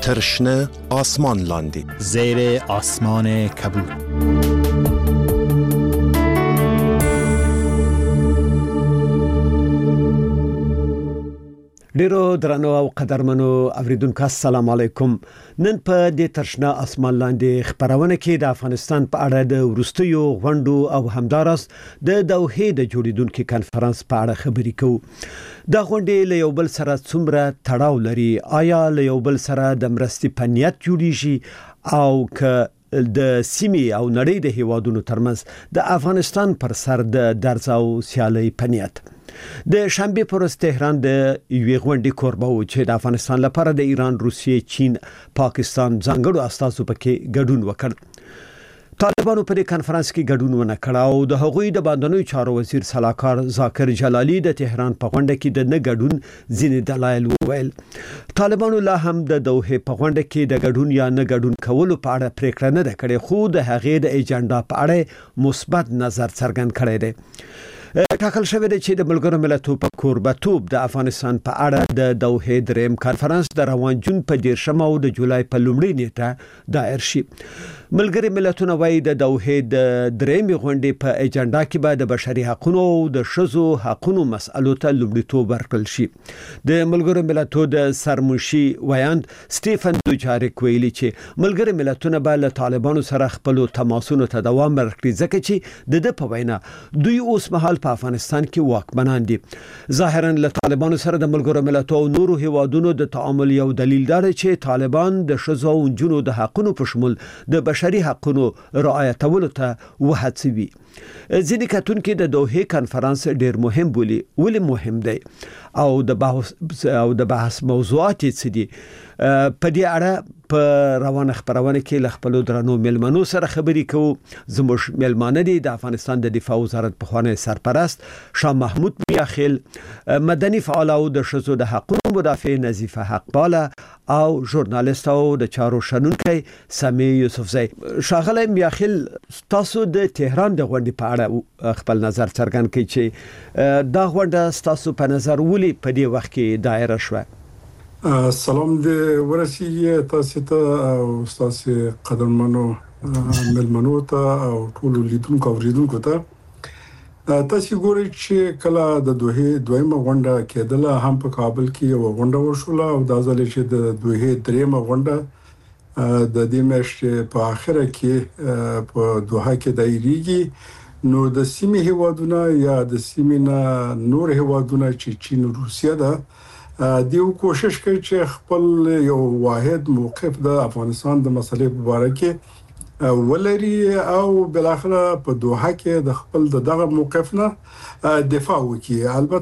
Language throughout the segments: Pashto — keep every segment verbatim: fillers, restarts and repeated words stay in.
ترشنه آسمان لاندې زیر آسمان کبود. ډیرو درنو او قدرمنو اوریدونکو السلام علیکم. نن په دې ترشنه آسمان لاندې خبرونه کې د افغانستان په اړه د ورستیو غونډو او همدارس د دوحې د جوړیدونکو کانفرنس په اړه خبرې کوو. دا غونډې له یو بل سره څومره تړاو لري؟ آیا له یو بل سره د مرستې په نیت جوړیږي او که د سیمې او نړۍ د هیوادونو ترمنځ د افغانستان پر سر د درز او سیالي په نیت؟ د شنبه پر ورځ تهران د یوې غونډې کوربه و چې د افغانستان لپاره د ایران، روسیې، چین، پاکستان ځانګړو استازو پکې ګډون وکړ. طالبانو په دې کانفرنس کې ګډون ونه کړ او د هغوی د باندنوي چارو وزیر صلاحکار ذاکر جلالي د تهران په غونډه کې د نه ګډون ځینې دلایل وویل. طالبانو لا هم د دوحې په غونډه کې د ګډون یا نه ګډون کولو په اړه پریکړه نه ده کړې، خو د هغې د ایجنډا په اړه مثبت نظر څرګند کړی دی. ټاکل شوی دی چې د ملګرو ملتونو په کوربه‌توب د افغانستان په اړه د دوحې دریم کانفرنس د روان جون په دیرشم او د جولای په لومړۍ نیټه دایر شي. ملګري ملتونه وايي د دوحې د دریم غونډې په ایجنډا کې به د بشري حقوقو او د ښځو حقوقو مسألو ته لومړیتوب ورکړل شي. د ملګرو ملتونو د سرمنشي ویاند سټیفن دوچاریک ویلي چې ملګري ملتونه به له طالبانو سره خپل تماسونو ته دوام ورکړي، ځکه چې د د په وینا دوی اوس مهال په افغانستان کې واکمنان دي. ظاهرا له طالبانو سره د ملګرو ملتونو او نورو هیوادونو د تعامل یو دلیل دی چې طالبان د ښځو او نجونو د حقوقو په شمول د بشري حقوقو رعایتولو ته وهڅوي. ځینې کتونکو د دوحې کانفرنس ډیر مهم بولي. ولې مهم دی او د بحث او د بحث موضوعات څه دي؟ په دې اړه په روانه خبرونه کې ل خپل درنو ملمنو سره خبرې کوو. زموږ ملمانه دي د افغانستان د دفاع وزارت په خوانه سرپرست شاه محمود میاخیل، مدني فعال او د ښځو د حقوقو مدافع نظیفه حقپاله او ژورنالیست او د چارو شنونکي سامي یوسفزی. شاغله میاخیل، تاسو د تهران د غونډې په اړه خپل نظر څرګند کړئ چې دا غونډه تاسو په نظر ولې په دې وخت کې دایره شوه؟ سلام دې ورسیږي تاسو ته او تاسو قدرمنو ملمنو ته او ټول لیدونکو او ریدونکو ته. تاسو ګورئ چې کله د دوحې دویمه غونډه کېدله، هم په کابل کې یو غونډه وشوله او د ځل چې د دوحې دریمه غونډه د دې میاشتې په اخره کې په دوحه کې دایریږي. نو د سیمې هیوادونه یا د سیمې نه نور هیوادونه چې چین او روسیه ده دیو کوشش کوي چې خپل یو واحد موقف د افغانستان د مسلې په اړه کې ولري او بل اخر په دوحه کې د خپل دغه موقف نه دفاع وکړي.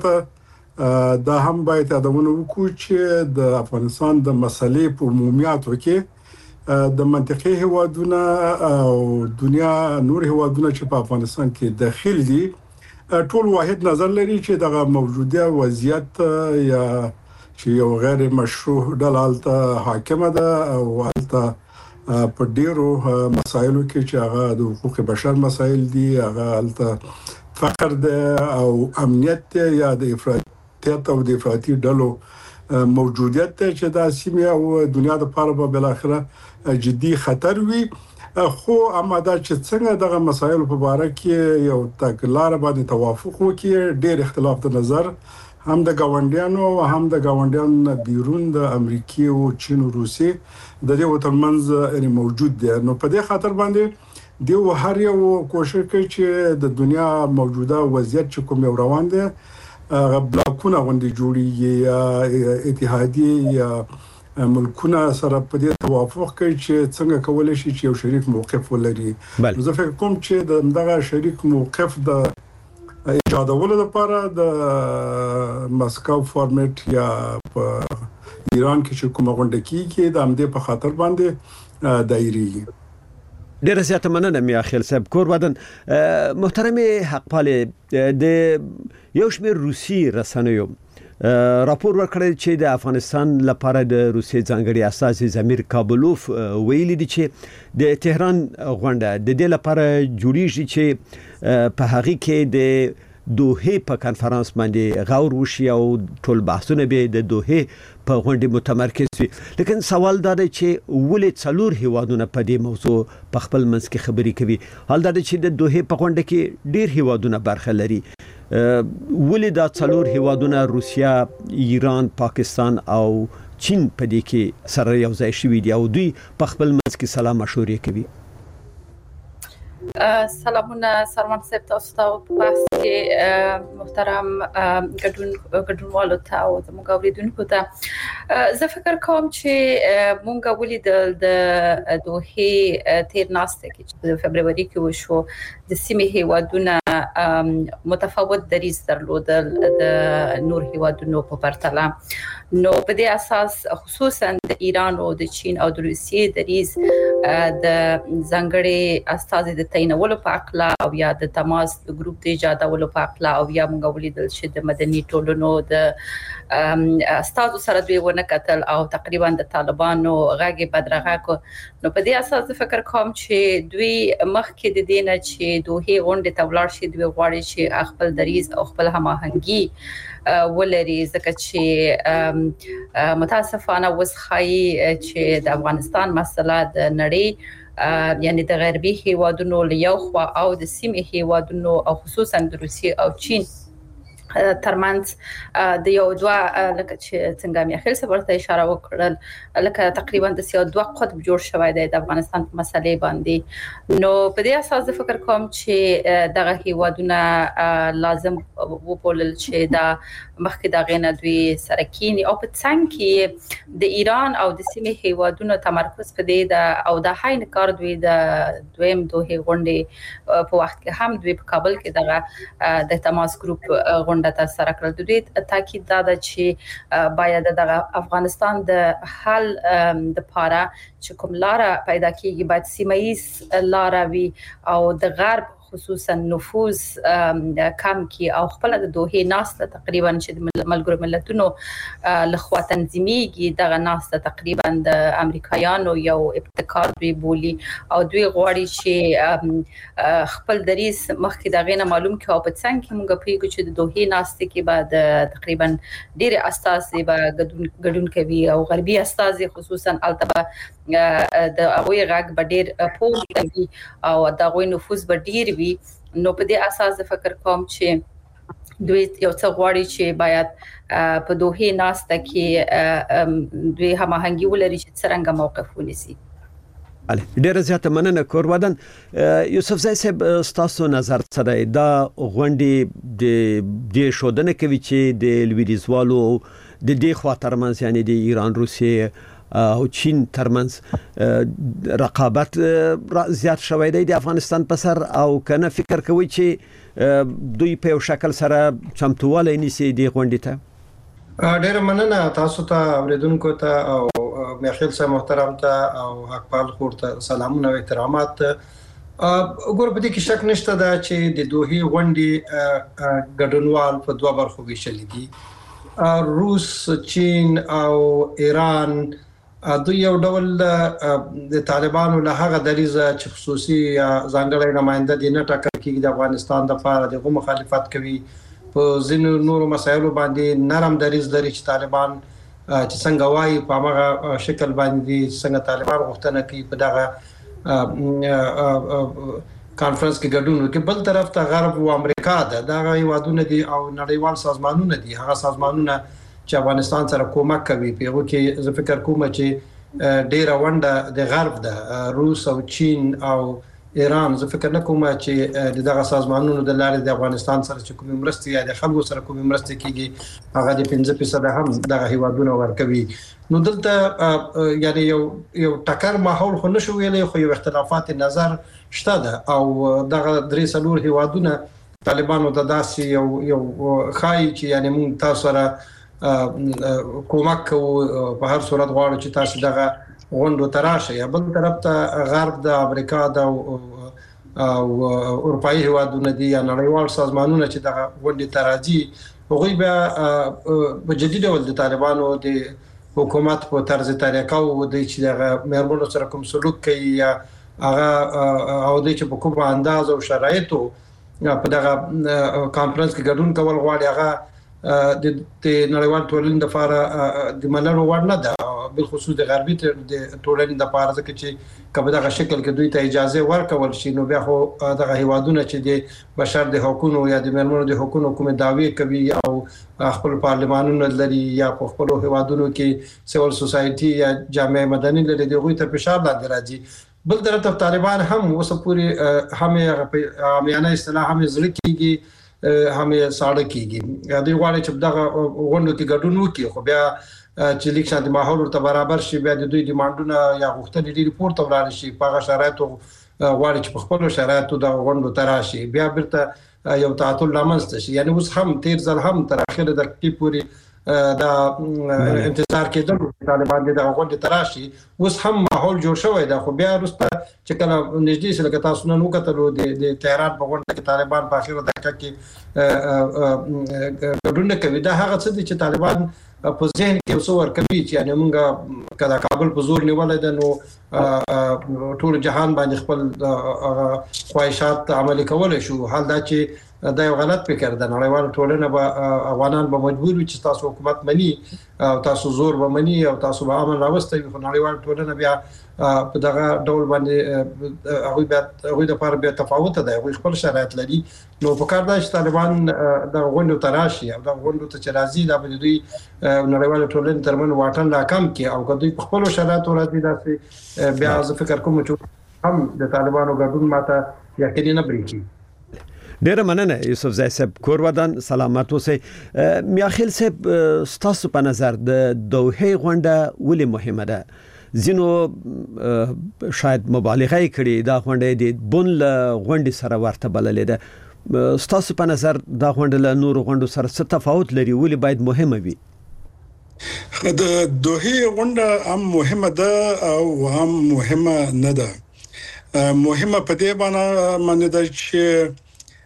البته دا هم باید یادونه وکړو چې د افغانستان د مسلې په عمومیاتو کې د منطقي هیوادونه او دنیا نور هیوادونه چې په افغانستان کې داخل دي ټول واحد نظر لري چې دغه موجوده وضعیت یا چې یو غیر مشروع ډلالته حاکمه ده او البته په ډیرو مسایلو کې چې هغه د حقوق بشر مسایل دي، هغه البته فقر ده او امنیت یا د افراطیت او د افراطي ډلو موجودیت چې د سیمه او دنیا د لپاره په بل اخره جدي خطر وي. خو اماده چې څنګه دغه مسایل په اړه کې یو تګلار باندې توافق وکړي، ډیر اختلاف د نظر هم د گاونډیانو او هم د گاونډیانو بیرون د امریکا او چین او روسي د دې وترمنځ یعنی موجود دي. نو په دې خاطر باندې دیو هر یو کوشش کوي چې د دنیا موجوده وضعیت چې کوم روان دي بلاکونه غونډې جوړیږي یا اتحادیه یا ملکونه سره په دې توافق کوي چې څنګه کولای شي چې یو شریک موقف ولري. زه فکر کوم چې دغه شریک موقف د ایجادولو لپاره د مسکو فارمیټ یا په ایران کې چې کوم غونډه کیږي د همدې په خاطر باندې دایریږي. ډیره زیاته مننه میاخیل صاحب. کوربدن محترم حقپاله، د یو شمېر روسي رسنیو راپور ورکړی چې د افغانستان لپاره د روسي ځانګړي استازي زمیر کابلوف ویلي دي چې د تهران غونډه د دې لپاره جوړیږي چې په هغه کې د دوحه په کانفرنس باندې غور وشي او ټول بحثونه به د دوحه په غونډه متمرکز وي. لیکن سوال دا دی چې ولې څلور هیوادونه په دې موضوع په خپل منځ کې خبرې کوي؟ حال دا دی چې د دوحه په غونډه کې ډیر هیوادونه برخه لري. ولې دا څلور هیوادونه روسیا، ایران، پاکستان او چین په دې کې سره یو ځای شوي دي او دوی په خپل منځ کې سلام مشورې کوي؟ سلامونه سرمان صاحب، تاسو ته په بحث کې محترم ګډون ګډونوالو ته او زموږ اوریدونکو ته زه فکر کوم چې مونږ ولیدل د دوحه تیر ناسته کې چې په فبروري کې وشو د سیمې هیوادونه متفاوت دریځ درلودل د نور هیوادونو په پرتله. نو په دې اساس خصوصا د ایران او د چین او د روسیې دریځ د ځانګړي استازي د تعینولو په اړه او یا د تماس د ګروپ د ایجادولو په اړه او یا موږ ولیدل چې د مدني ټولنو د استازو سره دوی ونه کتل او تقریبا د طالبانو غږی بدرغه کو. نو په دې اساس فکر کوم چې دوی مخکې د دینه چې دوه غونډه ته ولاړ شي دوی غواړي چې خپل دریځ او خپل هماهنګي ولري، ځکه چې متاسفانه وسخای چې د افغانستان مسله د نړۍ یعنی د غربي هیوادونو له یو خوا او د سیمې هیوادونو او خصوصا د روسیې او چین ترمنځ د یو دوه لکه چې څنګه مې خپل سبرته اشاره وکړل لکه تقریبا د سیاسي دوه قطب جوړ شوی دی د افغانستان په مسلې باندې. نو په دې اساس د فکر کوم چې دغه هیوادونه لازم وبولل چې دا مخکې د غینه دوی سره کینی او په څنګه کې د ایران او د سیمې هیوادونو تمرکز په دې د او د هاین کار دوی د دویم دوه غونډې په وخت کې هم دوی په کابل کې دغه د تماس ګروپ غونډه ته سره کړل. د دې تاکید دا ده چې باید د افغانستان د حل د لپاره چې کوم لار پیدا کیږي باید سیمایي لار وي او د غرب خصوصا نفوذ کم کی او خپل د دوه ناسته تقریبا چې د ملګرو ملتونو لخوا تنظیميږي دغه ناسته تقریبا د امریکایانو یو ابتکار دوی بولی او دوی غواړي چې خپل دریس مخکې دغه نه معلوم کی او په څنګه کې موږ پیګو چې د دوه ناسته کې بعد تقریبا ډیر اساسي به ګډون کوي او غربي اساسي خصوصا التبه د اوی غږ به ډیر پوه او د غوي نفوذ به ډیر وي. نو په دې اساس فکر کوم چې دوی یو څه غواړي چې باید په دوه ناسته کې دوی هماهنګي ولري چې څنګه موقف ونیسي. علي ډیره زیاته مننه کورودن. یوسف زای صاحب ستاسو نظر څه دی؟ دا غونډې د دې شودنه کوي چې د لویدیځوالو د دې خوا ترمنځ یعنی د ایران، روسیې او چین ترمنځ رقابت زیات شوی دی د افغانستان په سر او کنه فکر کوي چې دوی په یو شکل سره چمتواله نیسي د غونډې ته؟ ډیر مننه تاسو ته اوریدونکو ته او میخیل صاحب محترم ته او حقپال خور ته سلامونه او احترامات. وګوره په دې کې شک نشته دا چې د دوه غونډې ګډونوال په دوه برخو ویشل دي، روس، چین او ایران. دوی یو ډول د طالبانو له هغه دریزه چې خصوصي ځانګړی نماینده دي نه ټاکل کېږي د افغانستان لپاره دغه مخالفت کوي په ځینو نورو مسایلو باندې نرم دریز لري چې طالبان چې څنګه وایي په هغه شکل باندې څنګه طالبان غوښتنه کوي په دغه کانفرنس کې ګډون وکړي. بل طرف ته غرب او امریکا ده دغه هیوادونه دي او نړیوال سازمانونه دي، هغه سازمانونه چې افغانستان سره کومک کوي. په هغه کې زه فکر کوم چې ډیره ونده د غرب ده، روس او چین او ایران. زه فکر نه کوم چې دغه سازمانونو د لارې د افغانستان سره چې کوم مرستې یا د خلکو سره کوم مرستې کیږي هغه د پنځه فیصد هم دغه هیوادونه ورکوي. نو دلته یعنی یو یو ټکر ماحول خو نشو ویلې، خو یو اختلافات نظر شته ده او دغه درې څلور هیوادونه طالبانو د داسې یو یو خای چې یعنی موږ تاسو سره کومک کوو په هر صورت غواړو چې تاسو دغه غونډو تراشه. یا بل طرف ته غرب د امریکا د او اروپאי هیوادونه دي یا نړیوال سازمانونه چې دغه غونډې تراځي هغوی به په جدي ډول د طالبانو د حکومت په طرز طریقه او د چې دغه مېرمنو سره کوم سلوک کوي یا هغه او د چې په کومه انداز او شرایطو په دغه کانفرنس کې ګډون کول غواړي هغه د نړیوال ټولنې لپاره د ملګرو وړ نه ده بل خصوص د غربي ټولنې لپاره ځکه چې کله دغه شکل کې دوی ته اجازه ورکول شي نو بیا خو دغه هیوادونه چې د بشر د حقوقو یا د مېرمنو د حقوقو کوم دعوی کوي او خپل پارلمانونه لري یا په خپل هیوادونو کې سیول سوسايټي یا جامعه مدني لري دغه ته فشار لاندې راځي بل طرف طالبان هم اوس پوری هم عامیانه اصطلاح هم زړه کیږي هم ساړه کیږي دوی غواړي چې دغه غونډو کې ګډون وکړي خو بیا چې لیک شاندي ماحول ورته برابر شي بیا د دوی ډیمانډونه یا غوښتنې ډېری پورته ولاړ شي په هغه شرایطو غواړي چې په خپل شرایطو د غونډو تراشي بیا بیرته یو تعطل لامسته شي یعنی اوس هم تیر ځل هم تر اخره د کې پوری دا انتظار کېدل طالبان د غونډې تراشي اوس هم ماحول جوړ شوی دا خو بیا وروسته چې کله نږدې سره که تاسو نن وکتلو د تهران په غونډه کې طالبان په اخیره دقیقه کې ګډون کوي دا هغه څه دي چې طالبان په ذهن کې اوس ورکوي چې یعنی موږ کله کابل په زور نیولای ده نو ټول جهان باندې خپل خواهشات عملي کولای شو حال دا چې دا یو غلط فکر ده نړیوال ټولنه به افغانان به مجبور وي چې تاسو حکومت مني او تاسو زور به مني او تاسو به امن راوستي خو نړیوال ټولنه بیا په دغه ډول باندې هغه بیا هغه د لپاره بیا تفاوت ده هغه خپل شرایط لري نو په کار ده چې طالبان د غونډو تراشي او د غونډو ته چې راځي دا به دوی نړیوال ټولنه ترمن واټن لا کم کې او کدوې په خپل شرایط راځي دا بیا زه فکر کوم چې هم د طالبانو ګډون ماته یقیني نه بریږي ډیره مننه یوسف زای صاحب کورودان سلامت اوسئ میاخیل صاحب ستاسو په نظر د دوحه غونډه ولې مهمه ده زینو شاید مبالغه کړي دا غونډه د بن غونډه سره ورته بللې ده ستاسو په نظر دا غونډه له نور غونډو سره څه تفاوت لري ولې باید مهمه وي د دوحه غونډه هم مهمه ده او هم مهمه نه ده مهمه په دې باندې ده چې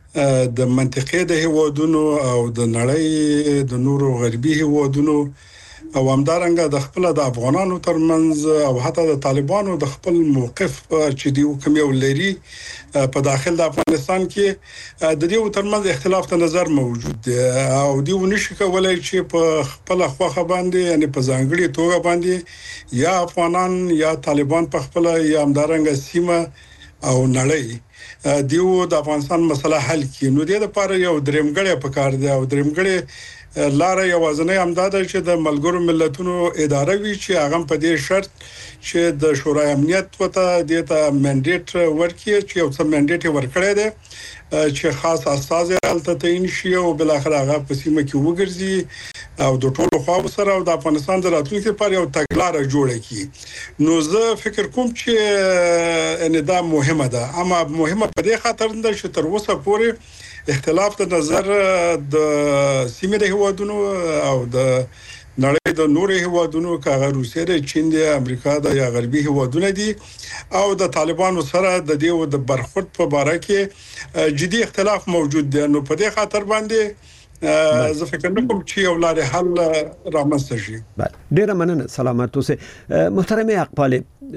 د منطقې د هیوادونو او د نړۍ د نورو غربي هیوادونو او همدارنګه د خپل د افغانانو ترمنځ او حتی د طالبانو د خپل موقف چې دی کوم یو لري په داخل د افغانستان کې د دې ترمنځ اختلاف د نظر موجود دی او دی ونشي کولای چې په خپل خواخه باندې یعنی په ځانګړي توګه باندې یا افغانان یا طالبان په خپل یا همدارنګه سیمه او نړۍ دیو د افغانستان مسله حل کړي نو د لپاره یو درېمګړی په کار دی او درېمګړی لار یوازنی امداد چې د ملګرو ملتونو اداره وی چې هغه په دې شرط چې د شورای امنیت وته د منډیټ ورکړي چې یو څه منډیټ ورکړی دی چې خاص اساس حالت تعین شي او بل اخر هغه په سیمه کې وګرځي او د ټولو خواو سره او د افغانستان د راتلونکي لپاره یو تګلارې جوړه کړي نو زه فکر کوم چې ان دا مهمه ده اما مهمه په دې خاطر ده چې تر اوسه پورې اختلاف د نظر د سیمې د هیوادونو او د نړۍ د نورو هیوادونو کاغه روسیه د چین د امریکا د یا غربي هیوادونو دي او د طالبانو سره د دې د برخورد په اړه کې جدي اختلاف موجود دی نو په دې خاطر باندې زه فکر کوم چې یو لارې حل رامنځته شي ډیره مننه سلامت اوسئ محترمه اقبال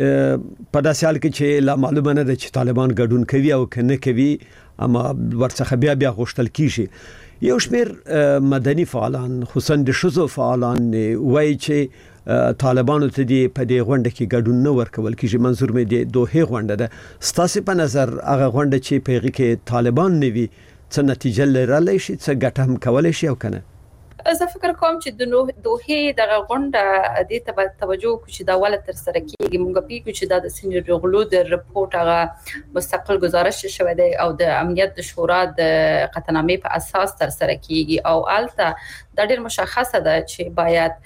په داسې حال کې چې لا معلومه نه ده چې طالبان ګډون کوي او کنه کوي اما ورڅخه بیا بیا غوښتل کیږي یو شمیر مدني فعالان خصوصا د شذو فعالان وایي چې طالبانو ته دی په دې غونډه کې ګډون نه ورکول کیږي منظور مې د دوحه غونډه ده ستاسو په نظر هغه غونډه چې په هغه کې طالبان نوي څه نتیجه لرلی شي څه ګټه هم کولای شي او کنه زه فکر کوم چې د دوحه دغه غونډه د توجه کو چې دا ول تر سره کیږي مونږ پیګو چې دا د سینیور غلو د رپورت هغه مستقل گزارش شوی دی او د امنیت د شورا د قطعنامې په اساس تر سره کیږي او الته دا ډیر مشخصه ده چې باید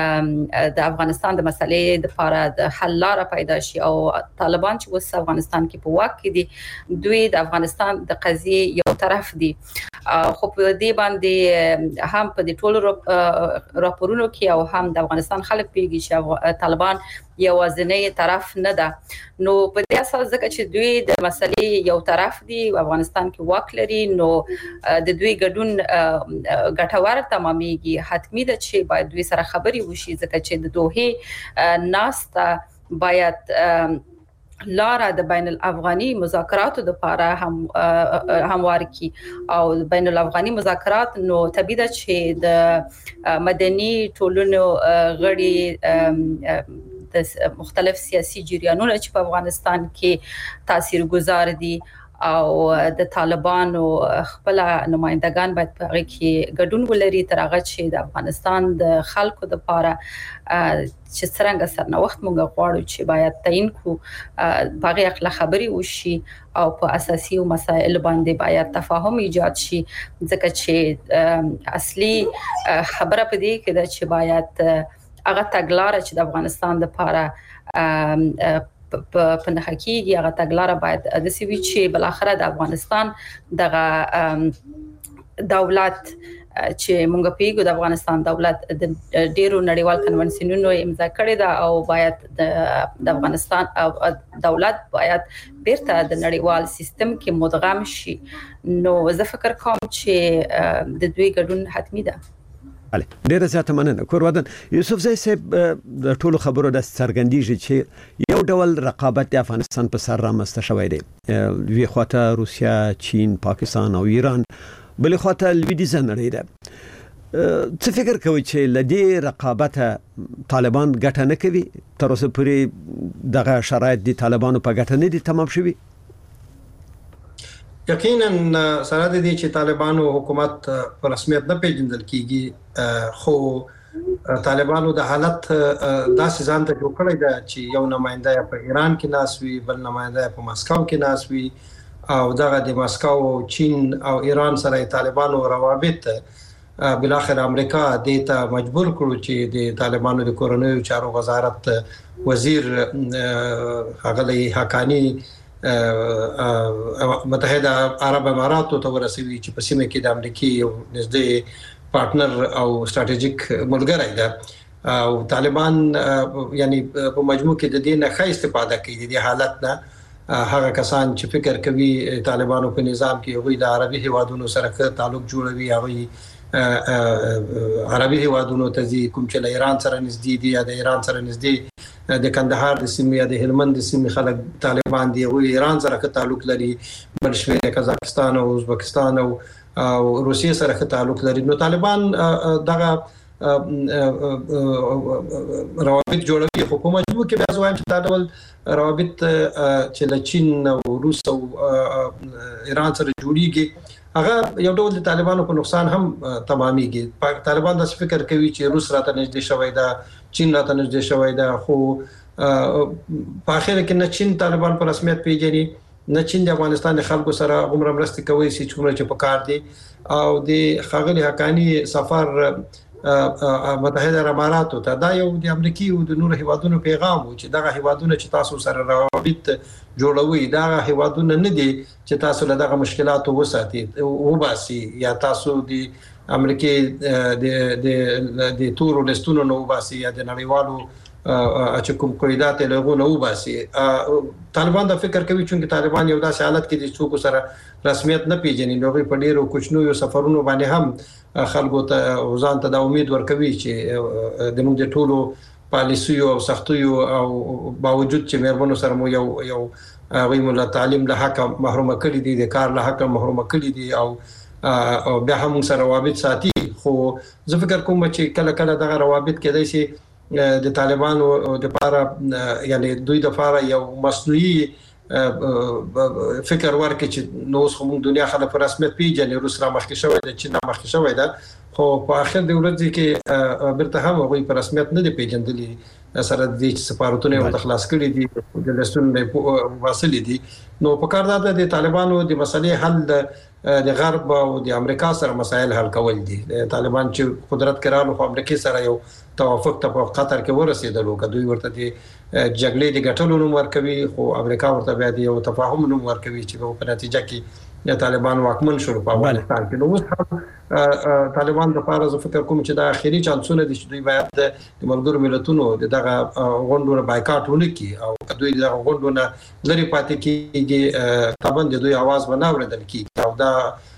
د افغانستان د مسلې د لپاره د حل لاره پیدا شي او طالبان چې وس افغانستان کې په واک کې دي دوی د افغانستان د قضیه یو طرف دي خو په دې باندې هم په دې ټولو راپورونو کې او هم د افغانستان خلک پیږي چې طالبان یوازینی طرف نه ده نو په دې اساس ځکه چې دوی د مسلې یو طرف دي افغانستان کې واک لري نو د دوی ګډون ګټور تمامېږي حتمی ده چې باید دوی سره خبري وشي ځکه چې د دوحه ناسته باید لاره د بین الافغاني مذاکراتو د لپاره هم هموار کی او بین الافغاني مذاکرات نو طبيعي ده چې د مدني ټولنو غړي د مختلف سیاسي جریانونو چې په افغانستان کې تاثیرګذار دي او د طالبانو خپل نمائندگان باید په هغه کې ګډون ولري تر هغه چې د افغانستان د خلکو د لپاره چې څنګه سرنوخت مونږ غواړو چې باید تعین کو باغی اخلا خبري وشي او په اساسي مسایل باندې باید تفاهم ایجاد شي ځکه چې اصلي خبره پدې کې ده چې باید هغه تګلارې چې د افغانستان د لپاره په نه حقيقي هغه تګلارې باید د سی وی چې بل اخره د افغانستان دغه دولت چې مونږ پیګو د افغانستان دولت د ډیرو نړیوال کنونسیونونو امضا کړی دا او باید د افغانستان دولت باید بیرته د نړیوال سیستم کې مدغم شي نو زه فکر کوم چې د دوی ګډون حتمی ده. بله ډیره زیاته مننه کورودن یوسف زئی صاحب د ټولو خبرو د څرګندېږي چې یو ډول رقابت د افغانستان په سر رامسته شوی دی وی خواته روسیا چین پاکستان او ایران بل خواته لویدیځ نړۍ ده څه فکر کوي چې لدې رقابت طالبان ګټه نه کوي تر اوسه پورې دغه شرایط د طالبانو په ګټه نه دي تمام شوي یقینا سره د دې چې طالبانو حکومت په رسمیت نه پیژندل کیږي خو طالبانو د حالت داسې ځان ته جوړ کړی دی چې یو نماینده په ایران کې ناسوي بل نماینده په مسکو کې ناسوي او دغه د مسکو چین او ایران سره طالبانو روابط بل اخر امریکا د ته مجبور کړو چې د طالبانو د کورنیو چارو وزارت وزیر هغه حقانی متحده عرب اماراتو ته ورسوي چې په سیمه کې د امریکای یو نږدې پارټنر او ستراتیژیک ملګری ده او طالبان یعنی په مجموع کې د دې نه ښه استفاده کوي د حالت نه هغه کسان چې فکر کوي طالبانو په نظام کې هغوی د عربي هیوادونو سره تعلق جوړوي هغوی عربي هیوادونو ته ځي کوم چې له ایران سره نږدې دي یا د ایران سره نږدې د کندهار د سیمې یا د هلمند د سیمې خلک طالبان دي او ایران سره تعلق لري بل شمېر قزاقستان او ازبکستان او روسیې سره تعلق لري نو طالبان دغه روابط جوړوي حکومت جو کې بیا زوایم چې دا ډول روابط چې له چین او روس او ایران سره جوړیږي هغه یو ډول د طالبانو په نقصان هم تمامېږي طالبان د فکر کوي چې روس راته نږدې شوی دا چین راته نږدې شوی دا خو په اخر کې نه چین طالبان په رسمیت پیژني نه چین د افغانستان خلکو سره عمر مرسته کوي چې څومره چې پکار دي او د خاغلی حقانی سفر متحده اماراتو ته دا یو د امریکای او د نورو هیوادونو پیغام و چې دغه هیوادونه چې تاسو سره روابط جوړوي دا هیوادونه نه دي چې تاسو له دغه مشکلاتو وساتي او باسي یا تاسو د امریکای د د د تورو لستونو نو باسي یا د نړیوالو چې کوم قیدات له غو نو باسي طالبان دا فکر کوي چې طالبان یو داسې حالت کې دي چې سره رسمیت نه پیژني نو په ډیرو کوچنو یو سفرونو باندې هم خلکو ته ځان ته د امید ورکوي چې د موږ د ټولو پالیسیو او سختیو او باوجود چې مېرمنو سره مو یو یو غوي مولا تعلیم له حق محروم کړي دي د کار له حق محروم کړي دي او بیا هم سره روابط ساتي خو زه فکر کوم چې کله کله دغه روابط کېدای شي د طالبانو د لپاره یعنی دوی د لپاره یو مصنوعي فکر ورکړي چې نو اوس هم دنیا خلک په رسمیت پیژني روس را مخکې شوی د چین مخکې شوی دا خو په اخر د ورځې کې برته هم هغوی په رسمیت نه دی پیژندلي سره د سفارتونو او خلاص کړي دي د لستون واصل دي نو په کار دا د طالبانو د مسلې حل د غرب او د امریکا سره مسایل حل کول دي طالبان چې قدرت کړهلو په امریکا سره یو توافق ته په قطر کې ورسېدلو کدوې ورته د جګړې د ګټلو نوم ورکوي خو امریکا ورته بیا د یو تفاهم نوم ورکوي چې په نتیجه کې د طالبان واکمن شول په افغانستان کې نو اوس طالبان د لپاره زه فکر کوم چې دا اخیری چانسونه دي چې دوی باید د ملګرو ملتونو دغه غونډو بایکاټ ونکړي او دوی دغه غونډو نه لري پاتې کیږي طبعا د دوی आवाज بناوردل کیږي او دا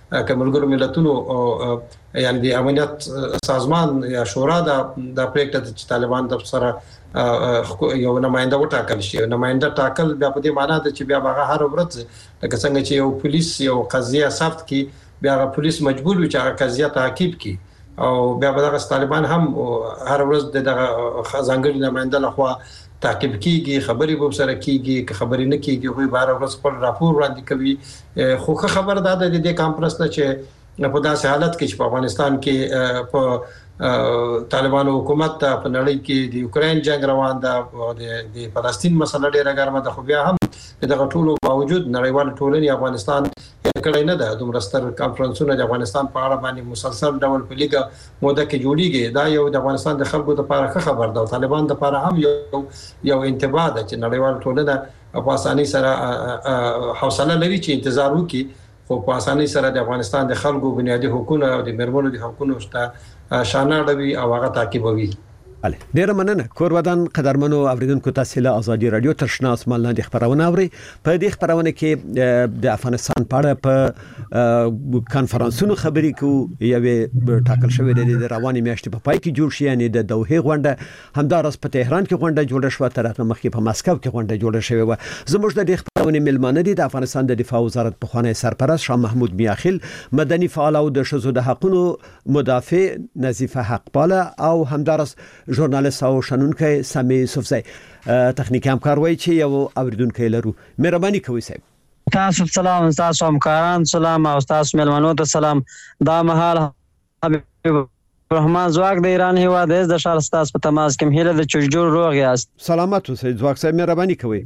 کملګرو ملتونو یعنی د امنیت سازمان یا شورا د د پریکټ چې طالبان د سره یو نماینده وټاکل شي نماینده ټاکل بیا په دې معنی ده چې بیا هغه هر ورځ لکه څنګه چې یو پولیس یو قضیه ثبت کی بیا هغه پولیس مجبور وي چې هغه قضیه تعقیب کی او بیا به دغه طالبان هم هر ورځ دغه ځانګړي نماینده لخوا تعقیب کیږي خبري به سره کیږي که خبري نه کیږي خو به هر ورځ خپل راپور وړاندې کوي خو خبر ده د دې کانفرنس نه چې په داسې حالت کې چې په افغانستان کې په طالبانو حکومت ته په نړۍ کې د یوکرين جنگ روان ده او د فلسطین مسله ډیره ګرمه ده خو بیا هم دغه ټولو باوجود نړیوال ټولنې افغانستان کړی نه ده دومره ستر کانفرنسونه د افغانستان په اړه باندې مسلسل ډول په لیګه موده کې جوړیږي دا یو د افغانستان د خلکو لپاره ښه خبر ده او طالبان لپاره هم یو یو انتباه ده چې نړیوال ټولنه په اسانۍ سره حوصله لري چې انتظار وکړي خو په اسانۍ سره د افغانستان د خلکو بنیادي حقوقونه او د مرمنو د حقوقونو ته شانه اړوي او هغه تعقیبوي. بله ډیره مننه کور ودان قدرمنو اوریدونکو تاسو له ازادي رادیو ترشنا اسمان لاندې خبرونه اوري په دې خبرونه کې د افغانستان په اړه په کانفرنسونو خبرې کو یوه ټاکل شوې د رواني میاشتې په پای کې جوړ شي یعنی د دوحه غونډه همدارس په تهران کې غونډه جوړه شو تر هغه مخکې په مسکو کې غونډه جوړه شوې و زموږ د دې خبرونه ملمانه دي د افغانستان د دفاع وزارت په خوانی سرپرست شاه محمود میاخیل مدني فعال او د شذو د حقوقو مدافع نظیفه حقپاله او همدارس ژورنالیست او شنونکي سامي یوسفزئی تخنیکی همکار وای چې یو اوریدونکو لرو مهرباني کوئ صاحب تاسو سلام تاسو همکاران سلام او تاسو ملمنو ته سلام دا مهال حبیب رحمان زواک د ایران هیواد د شهر ستاس په تماس کې هله د چجور روغ یاست سلامات اوسئ زواک صاحب مهرباني کوئ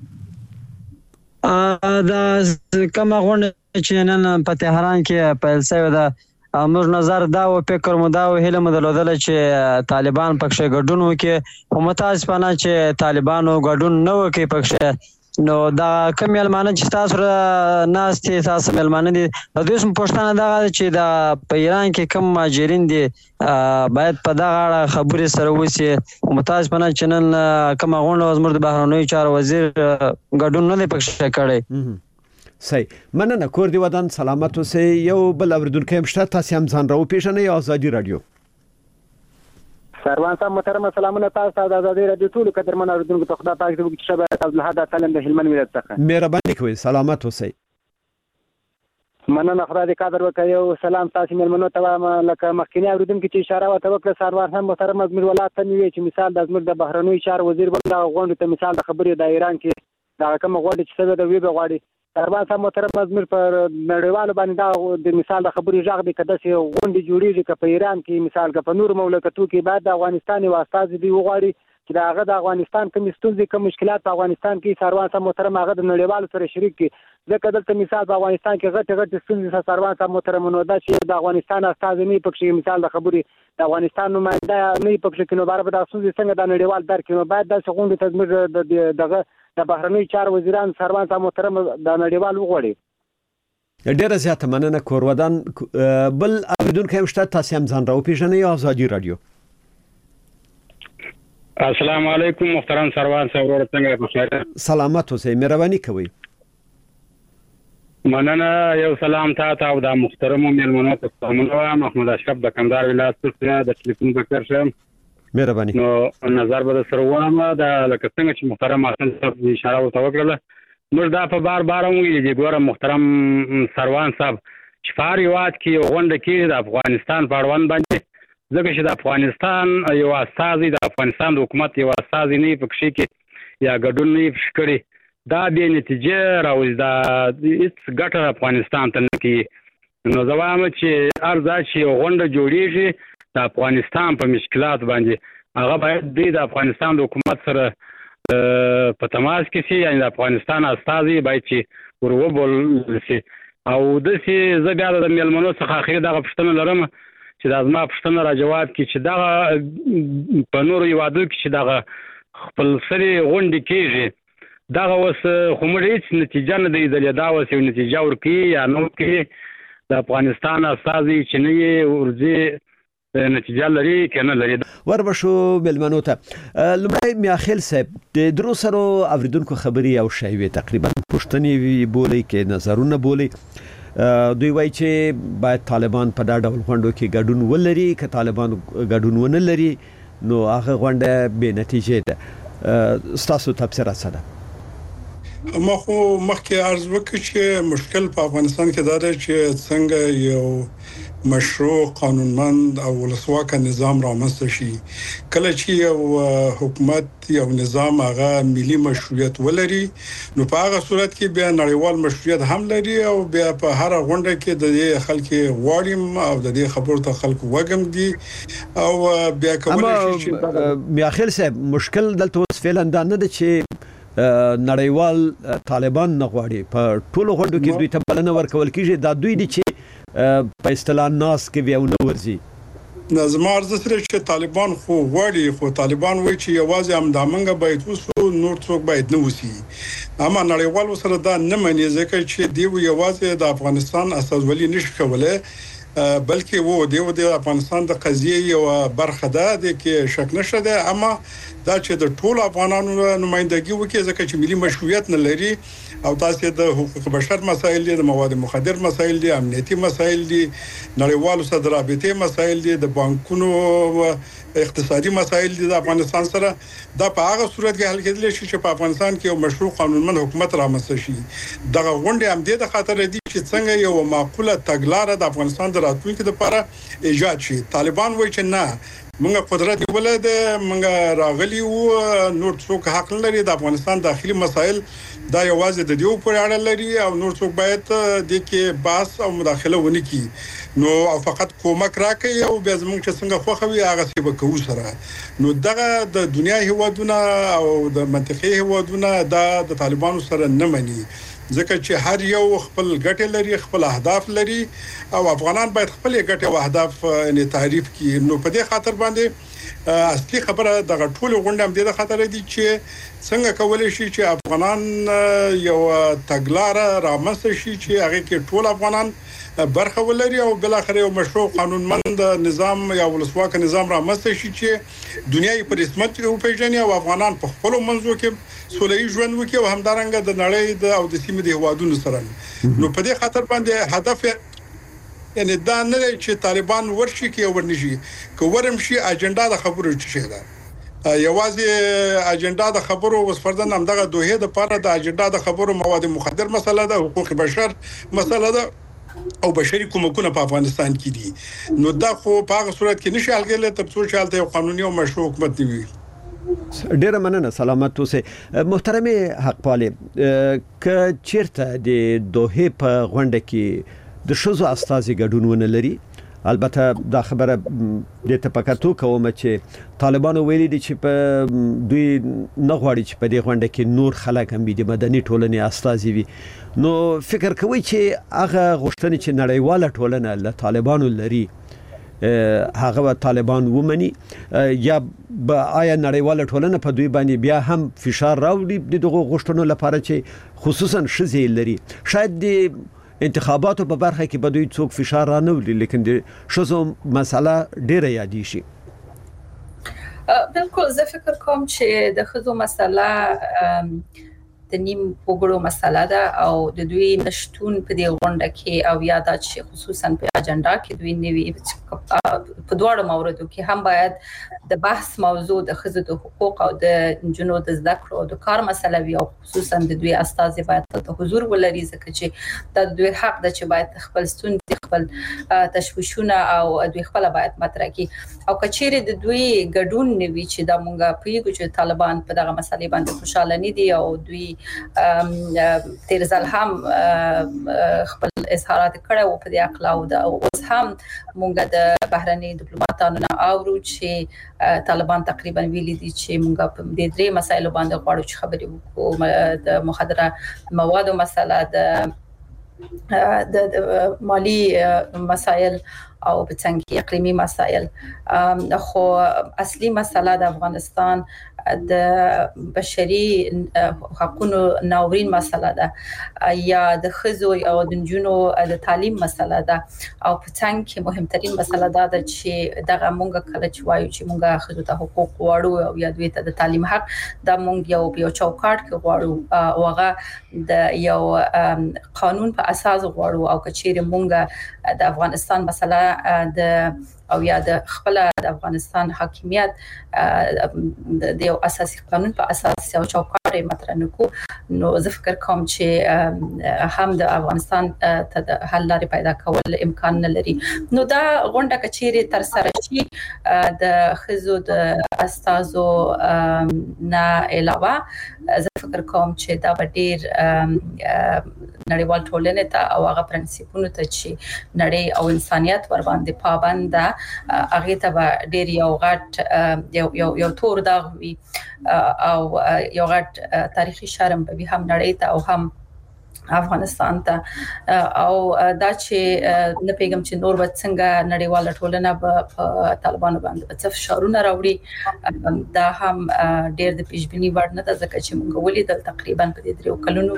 دا کوم غونډه چې نن په تهران کې پیل شوې ده موږ نظر دا او فکر مو دا او هله مدلودل چې طالبان پکښه ګډون وکي او متاسفانه چې طالبانو ګډون نه وکي پکښه نو دا کوم ملمانه چې تاسو ناستي تاسو ملمانه دي د دوی سم پښتنه دا چې دا په ایران کې کوم ماجرین دي باید په دا غاړه خبرې سره وسی او متاسفانه چې نن کوم غونډه زموږ د بهرنیو چارو وزیر ګډون نه پکښه کړی صحیح مننه کور دی ودان سلامت اوسئ یو بل اوریدونکو هم شته تاسو هم ځان راو پیژنئ ازادي رادیو سروان صاحب محترم سلامونه تاسو د ازادي رادیو ټول قدرمن اوریدونکو ته خدای پاک دې وکړي شبه عبد الحد سالم د هلمند ولایت څخه مهرباني کوئ سلامت اوسئ مننه خدای دې قدر وکړي او سلام تاسو ملمنو ته لکه مخکینی اوریدونکو چې اشاره وته وکړه سروان صاحب محترم ازمیر ولایت ته نیوي چې مثال د ازمیر د بهرنیو چارو وزیر بل غونډه ته مثال د خبرې د ایران کې دا کوم غونډه چې څه د وی به غواړي سروان صاحب محترم ازمیر پر نړیوالو باندې دا د مثال د خبرې ژغ دی کده چې غونډه جوړیږي که په ایران کې مثال که په نور مملکتو کې بعد د افغانستان واسطه دی وغواړي چې دا هغه د افغانستان کوم ستونزې کوم مشکلات په افغانستان کې سروان صاحب محترم هغه د نړیوالو سره شریک کی ځکه دلته مثال په افغانستان کې غټ غټ ستونزې سروان صاحب محترم نو دا چې د افغانستان استاد نه پکې مثال د خبرې د افغانستان نماینده نه پکې کینو بار به د ستونزې څنګه د نړیوال درک نو بعد د غونډه تدمیر دغه د بهرنی چار وزیران سروان صاحب محترم د نړیوال وغوړي ډیره زیاته مننه کور ودان بل اوریدونکو هم شته تاسو هم ځان راو پیژنئ ازادي رادیو السلام علیکم محترم سروان صاحب ورته څنګه بخیر سلامت اوسئ مهرباني کوئ مننه یو سلام تاسو او د محترم ملمنو ته سلامونه محمد اشرف د کندهار ولایت څخه د ټلیفون بکر شه مهرباني نو نظر به سره وامه د لکه څنګه چې محترم حسن صاحب اشاره وته وکړه موږ دا په بار بار ویل دي ګوره محترم سروان صاحب چې فار یوات کې غونډه کې د افغانستان په اړوند باندې ځکه چې د افغانستان یو اساسي د افغانستان د حکومت یو اساسي نه پکې کې یا ګډون نه فکرې دا به نتیجه راوځي دا هیڅ ګټه افغانستان ته نه کوي نو زوام چې ارزا چې غونډه جوړیږي د افغانستان په مشکلات باندې هغه باید د افغانستان د حکومت سره په تماس کې شي یعنی د افغانستان استازي باید چې ورو شي او د سي زګا د ملمنو څخه اخیری دغه پښتنه لرم چې د ازما پښتنه را جواب کې چې دغه په نور یو عادل کې چې دغه خپل سری غونډې کېږي دغه وس خمر هیڅ نتیجه نه دی د دا وس یو نتیجه ورکی یا نو کې د افغانستان استازي چې نه ورځي نتیجه لري کنه لري وربشو بلمنو ته لمړی میاخیل صاحب د درو سره اوریدونکو خبري او شایوي تقریبا پښتني بولی کې نظرونه بولی دوی وایي چې باید طالبان په دا ډول غونډو کې ګډون ولري که طالبان ګډون ونه لري نو هغه غونډه بې نتیجې ده ستاسو تبصره څه ده؟ ما خو مخکې عرض وکړ چې مشکل په افغانستان کې دا دی چې څنګه یو مشروع قانونمند او ولسواک نظام رامنځته شي کله چې یو حکومت یو نظام هغه ملي مشروعیت ولري نو په هغه صورت کې بیا نړیوال مشروعیت هم لري او بیا په هر غونډه کې د دې خلکو غواړم او د دې خبرو ته خلکو وګم دي او بیا کولای شي چې میاخیل صاحب مشکل دلته اوس فعلا دا نه ده چې نړیوال طالبان نه غواړي په ټولو غونډو کې دوی ته بلنه ورکول کیږي دا دوی دي چې په اصطلاح ناس کې ویونه ورزي نظم ارزه سره چې طالبان خو غواړي خو طالبان وایي چې یوازې هم د منګه باید وسو نور څوک باید نه وسی اما نړیوال سره دا نه مني ځکه چې دی یوازې د افغانستان استازولي نشي کولای بلکې وو دی د افغانستان د قضیه یو برخه ده د کې شک نشته ده اما دا چې د ټول افغانانو نمائندګي وکړي ځکه چې ملي مشروعیت نه لري او تاسو د حقوق بشر مسایل دي د مواد مخدر مسایل دي امنیتي مسایل دي نړیوالو سره رابطې مسایل دي د بانکونو اقتصادي مسایل دي د افغانستان سره دا په هغه صورت کې حل کېدل شي چې په افغانستان کې یو مشروع قانونمند حکومت رامنځته شي دغه غونډه هم د خاطر دي چې څنګه یو معقوله تګلارې د افغانستان د راتلونکو لپاره ایجاد شي طالبان وایي چې نه موږ قدرت ولید موږ راغلی وو نور څوک حق لري د افغانستان داخلي مسایل دا یوازې د دیو پر اړه لري او نور څوک باید د کې باس او مداخله ونی کی نو او فقط کومک راکړي او بیا زموږ چې څنګه خوخوي هغه څه به کوو سره نو دغه د دنیا هیوادونه او د منطقي هیوادونه د طالبانو سره نه مني ځکه چې هر یو خپل ګټه لري خپل اهداف لري او افغانان باید خپل ګټه او اهداف نه تعریف کړي نو په دې خاطر باندې اصلي خبره د غټول غونډه هم د خاطر دي چې څنګه کولای شي چې افغانان یو تګلارې رامنځته شي چې هغه کې ټول افغانان برخه ولري او بل اخر یو مشروع قانونمند نظام یا ولسواک نظام رامنځته شي چې دنیا په رسمیت او پیژني او افغانان په خپل منځو کې سولې ژوند وکړي او همدارنګه د نړۍ د او د سیمې د هوادونو سره نو په دې خاطر باندې هدف یعنی دا نه چې طالبان ورشي کې ورنشي که ورم شي اجنډا د خبرو چي ده یوازې اجنډا د خبرو وسفردن هم دغه دوه د پاره د اجنډا د خبرو مواد مخدر مسله ده حقوق بشر مسله ده او بشري کومکونه په افغانستان کې دي نو دا خو په هغه صورت کې نشي حل کېدل تر څو چې حالت یو قانوني او مشروع حکومت دی ډیره مننه سلامت اوسه محترم حقپاله ک چیرته د دوه په غونډه کې د شوزو استازي ګډون لري البته دا خبره د تپکاتو کوم چې طالبانو ویلي دي چې په دوی نه غواړي چې په دې غونډه کې نور خلک هم د مدني ټولنې استازي وي نو فکر کوي چې هغه غوښتنې چې نړیواله ټولنه له طالبانو لري هغه طالبان ومني یا به آیا نړیواله ټولنه په دوی باندې بیا هم فشار راوړي د دغه غوښتنو لپاره چې خصوصا شذې لري شاید د انتخاباتو په برخه کې به دوی څوک فشار را نه وړي لیکن د شذو مسله ډیره یادی شي بالکل زه فکر کوم چې د خزو مسله د نیم وګړو مسله ده او د دوی نشټون په دې غونډه کې او یادات شي خصوصا په اجنډا کې دوی نیوي په دواړو موردو کې هم باید د بحث موضوع د خزو د حقوق او د جنو د زده کړو او د کار مسله وي او خصوصا د دوی استازي باید ته حضور ولري ځکه چې د دوی حق ده چې باید خپل ستونزې خپل تشویشونه او دوی خپل باید مطرح کړي او کچېره د دوی ګډون نیوي چې د مونږه پیګو چې طالبان په دغه مسلې باندې خوشاله نه دي او دوی تیر ځل هم خپل اظهارات کړه او په دې اقلاو ده اوس هم مونږ د بهرني ډیپلوماټانو نه اورو چې طالبان تقریبا ویلي دي چې مونږ په دې درې مسایلو باندې غواړو چې خبرې وکړو د مخدره موادو مسله د د مالی مسایل او په څنګه کې اقلیمي مسایل. خو اصلي مسله د افغانستان د بشري حقوقو ناورین مسله ده یا د خزو او د جنونو د تعلیم مسله ده او په څنګه کې مهمترین مسله ده چې دغه مونږ کله چې وایو چې مونږ خزو ته حقوق غواړو او یا دوی ته د تعلیم حق د مونږ یو یو چوکاټ کې غواړو او هغه د یو قانون په اساس غواړو او کچېره مونږ د افغانستان مسله د او یا د خپل د افغانستان حاکمیت د یو اساسي قانون په اساس یو چوکاټ مطرح نکو نو زه فکر کوم چې هم د افغانستان ته د حل لارې پیدا کول امکان نه لري. نو دا غونډه کچېره تر سره شي د خزو د استازو نه علاوه زه فکر کوم چې دا به ډیر نړیوال ټولنې ته او هغه پرنسپونو ته چې نړۍ او انسانيت ور باندې پابند ده هغه ته ډیر یو غټ یو یو یو تور داغ وي او یو غټ تاریخي شرم به هم نړۍ ته او هم افغانستان ته او دا چې نه پیغام چې نور به څنګه نړیواله ټولنه په طالبانو باندې په څه فشارونه راوړي دا هم ډېر د پیشبینی وړ نه ده ځکه چې موږ ولیدل تقریبا په دې درو کلونو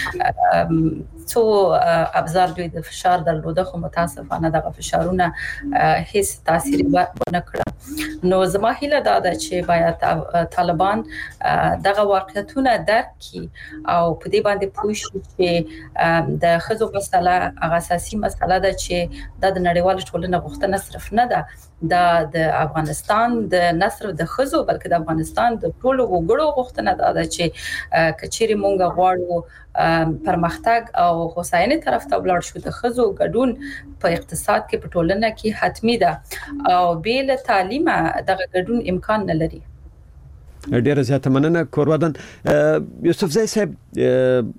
کې څو ابزار دوی د فشار درلوده خو متاسفانه دغه فشارونه هیڅ تاثیر ونه کړ. نو زما هیله دا ده چې باید طالبان دغه واقعیتونه درک کړي او په دې باندې پوه شي چې د خزو مسله هغه اساسي مسله ده چې د نړیوال ټولنې غوښتنه صرف نه ده د د افغانستان د نصر د خزو بلکې د افغانستان د ټولو وګړو غوښتنه ده چې کچېری مونږ غواړو پرمختګ او هوساینې طرف ته ولاړ شو. د خزو ګډون په اقتصاد کې په ټولنه کې حتمی ده او بیل تعلیم دغه ګډون امکان نه لري. ډیره زیاته مننه کوروادن. یوسف زئی صاحب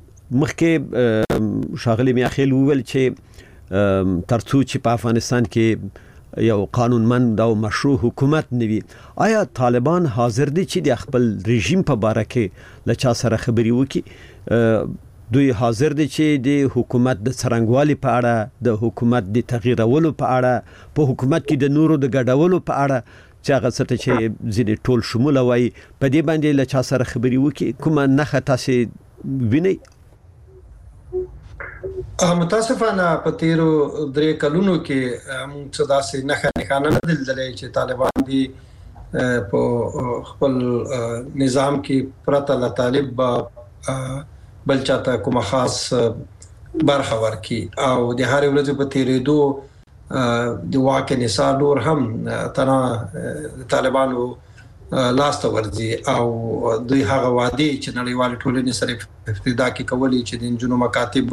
مخکې شاغلی میاخیل وویل چې ترڅو چې په افغانستان کې یو قانونمند او مشروع حکومت نوي آیا طالبان حاضر دي چې د خپل رژیم په باره کې له چا سره خبري وکړي؟ دوی حاضر دي چې د حکومت د څرنګوالي په اړه د حکومت د تغییرولو په اړه په حکومت کې د نورو د ګډولو په اړه چې هغه څه چې ځینې ټول شموله وای په دې باندې له چا سره خبري وکړي؟ کومه نښه تاسو وینئ؟ متاسفانه په تیرو درې کلونو کې موږ څه داسې نه ښکارا نه دلدلې چې طالبان دي په خپل نظام کې پرته له طالب بل چاته کومه خاص برخه ورکي او د هر ورځ په تیرېدو د واقع نثار نور هم تنا طالبانو لاس ته ورځي او دوی هغه وادي چې نړیوال ټولنې سره افتدا کې کولی چې د جنو مکاتب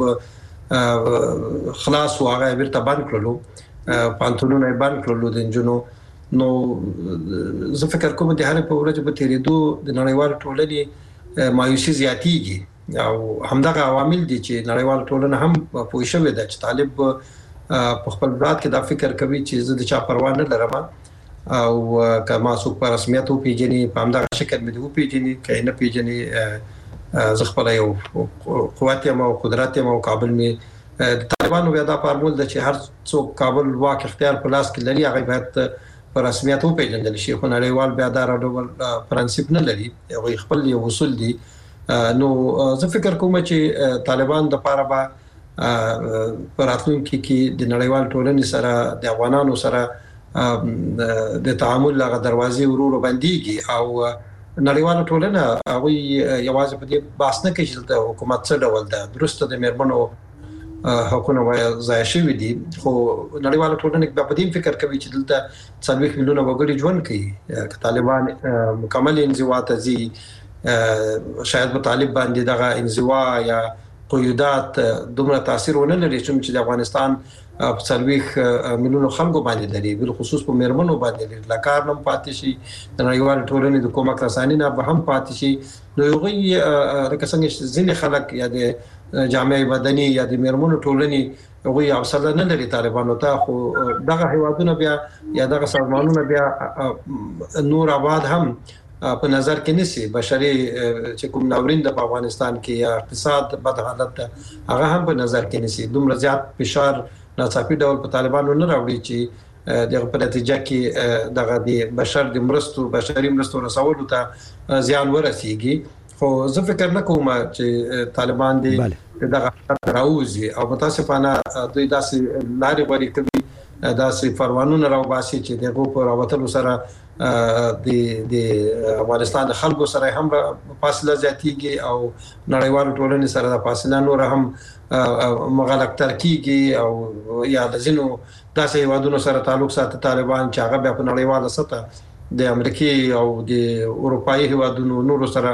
خلاص واغه ورته بند کړلو پانتونونه بند کړلو د جنو. نو زه فکر کوم د هر په ورځ په تیرېدو د نړیوال ټولنې مایوسي زیاتیږي او همدغه عوامل دي چې نړیوال ټولنه هم پوه شوې ده چې طالب په خپل ذات کې دا فکر کوي چې زه د چا پروا نه لرم او کما څوک په رسمیت او پیجنې په همدغه شکل مې دی پیجنې کینه پیجنې زه خپل یو قوت یم او قدرت یم او کابل مې د طالبانو بیا دا فارمول د چې هر څوک کابل واک اختیار په لاس کې لري هغه باید په رسمیت او پیجندل شي خو نړیوال بیا دا ډول پرنسپ نه لري هغه خپل یو اصول دي. نو زه فکر کوم چې طالبان د پاره با پراتلونکو کې د نړیوال ټولنې سره د افغانانو سره د تعامل لغه دروازې ورورو باندېږي او نړیواله ټولنه هغه یوازې په دې باس نه کوي چې د حکومت څخه ډول ده درسته د میرمنو حقوقونه ځای شوی دي خو نړیواله ټولنه په دې فکر کوي چې دلته څلوېښت میلیونه وګړي ژوند کوي که طالبان مکمل انزوا ته ځي شاید په طالب باندې دغه انزوا یا قیودات دومره تاثیر ونه لري چې د افغانستان په څلوېښت میلیونه خلکو باندې لري بل خصوص په میرمنو باندې لري لکار نم پاتې شي د نړیوال ټولنې د کومک رساني نه به هم پاتې شي نو یو غي لکه څنګه ځینې خلک یا د جامعه مدني یا د میرمنو ټولنې هغه اوسله نه لري طالبانو ته خو دغه هیوادونه بیا یا دغه سازمانونه بیا نور آباد هم په نظر کې نسی بشري چې کوم ناورین د افغانستان کې یا اقتصاد بد حالت هغه هم په نظر کې نسی دومره زیات فشار ناڅاپي ډول په طالبانو نه راوړي چې دغه په نتیجه کې دغه د بشر د مرستو بشري مرستو رسولو ته زیان ورسیږي خو زه فکر نه کوم چې طالبان دي دغه راوځي او متاسفانه دوی داسې لارې غوړي کوي داسې فروانونه راوباسي چې دغه په راوتلو سره د د افغانستان د خلکو سره هم فاصله زیاتیږي او نړیوال ټولنې سره د فاصله نور هم مغلق ترکیږي او یا د زینو داسې هیوادونو سره تعلق ساتي طالبان چې هغه بیا په نړیواله سطح د امریکای او د اروپאי هیوادونو نور سره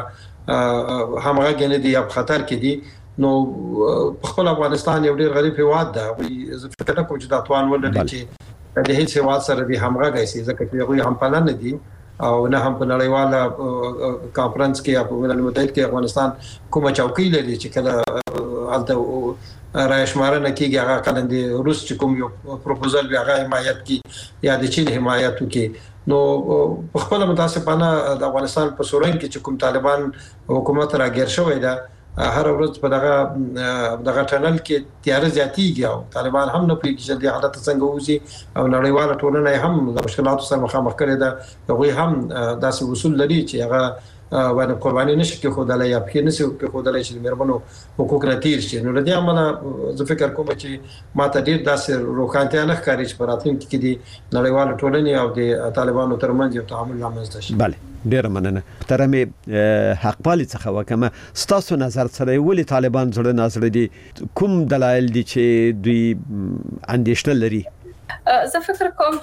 همغږي نه دي په خطر کې دي نو په خپل افغانستان یو ډیر غریب هیواد ده او زه فکر کوم چې د توان ولري چې د هیڅ هیواد سره د همغږي سي ځکه چې هغه هم پلان نه دي او نه هم په نړیواله کانفرنس کې په ملل متحد کې افغانستان کومه چوکۍ لري چې کله الته رايشمارنه کېږي هغه کله د روس چې کوم یو پروپوزل بیا هغه حمایت کی یا د چین حمایت کی نو په خپل متاسفانه د افغانستان په سورین کې چې کوم طالبان حکومت راګیر شوی دا هر ورځ په دغه دغه ټنل کې تیار زیاتیږي او طالبان هم نه پوهیږي چې د حالت څنګه وځي او نړیواله ټولنه هم د مشکلاتو سره مخامخ کړي ده هغه هم داسې اصول لري چې هغه باندې قرباني نشي کې خدای یا په نشي کې خدای چې مرمنو حقوق راتیر شي نو لدی عمله زه فکر کوم چې ماته ډیر داسې روښانتیا نه ښکاري چې براتونکو کې دي نړیواله ټولنه او د طالبانو ترمنځ یو تعامل رامنځته شي. بله ډیر مننه محترمه حق پالي څخه وکمه ستاسو نظر سره ولې طالبان زړه نازړه دي کوم دلایل دي چې دوی اندېښنه لري؟ زه فکر کوم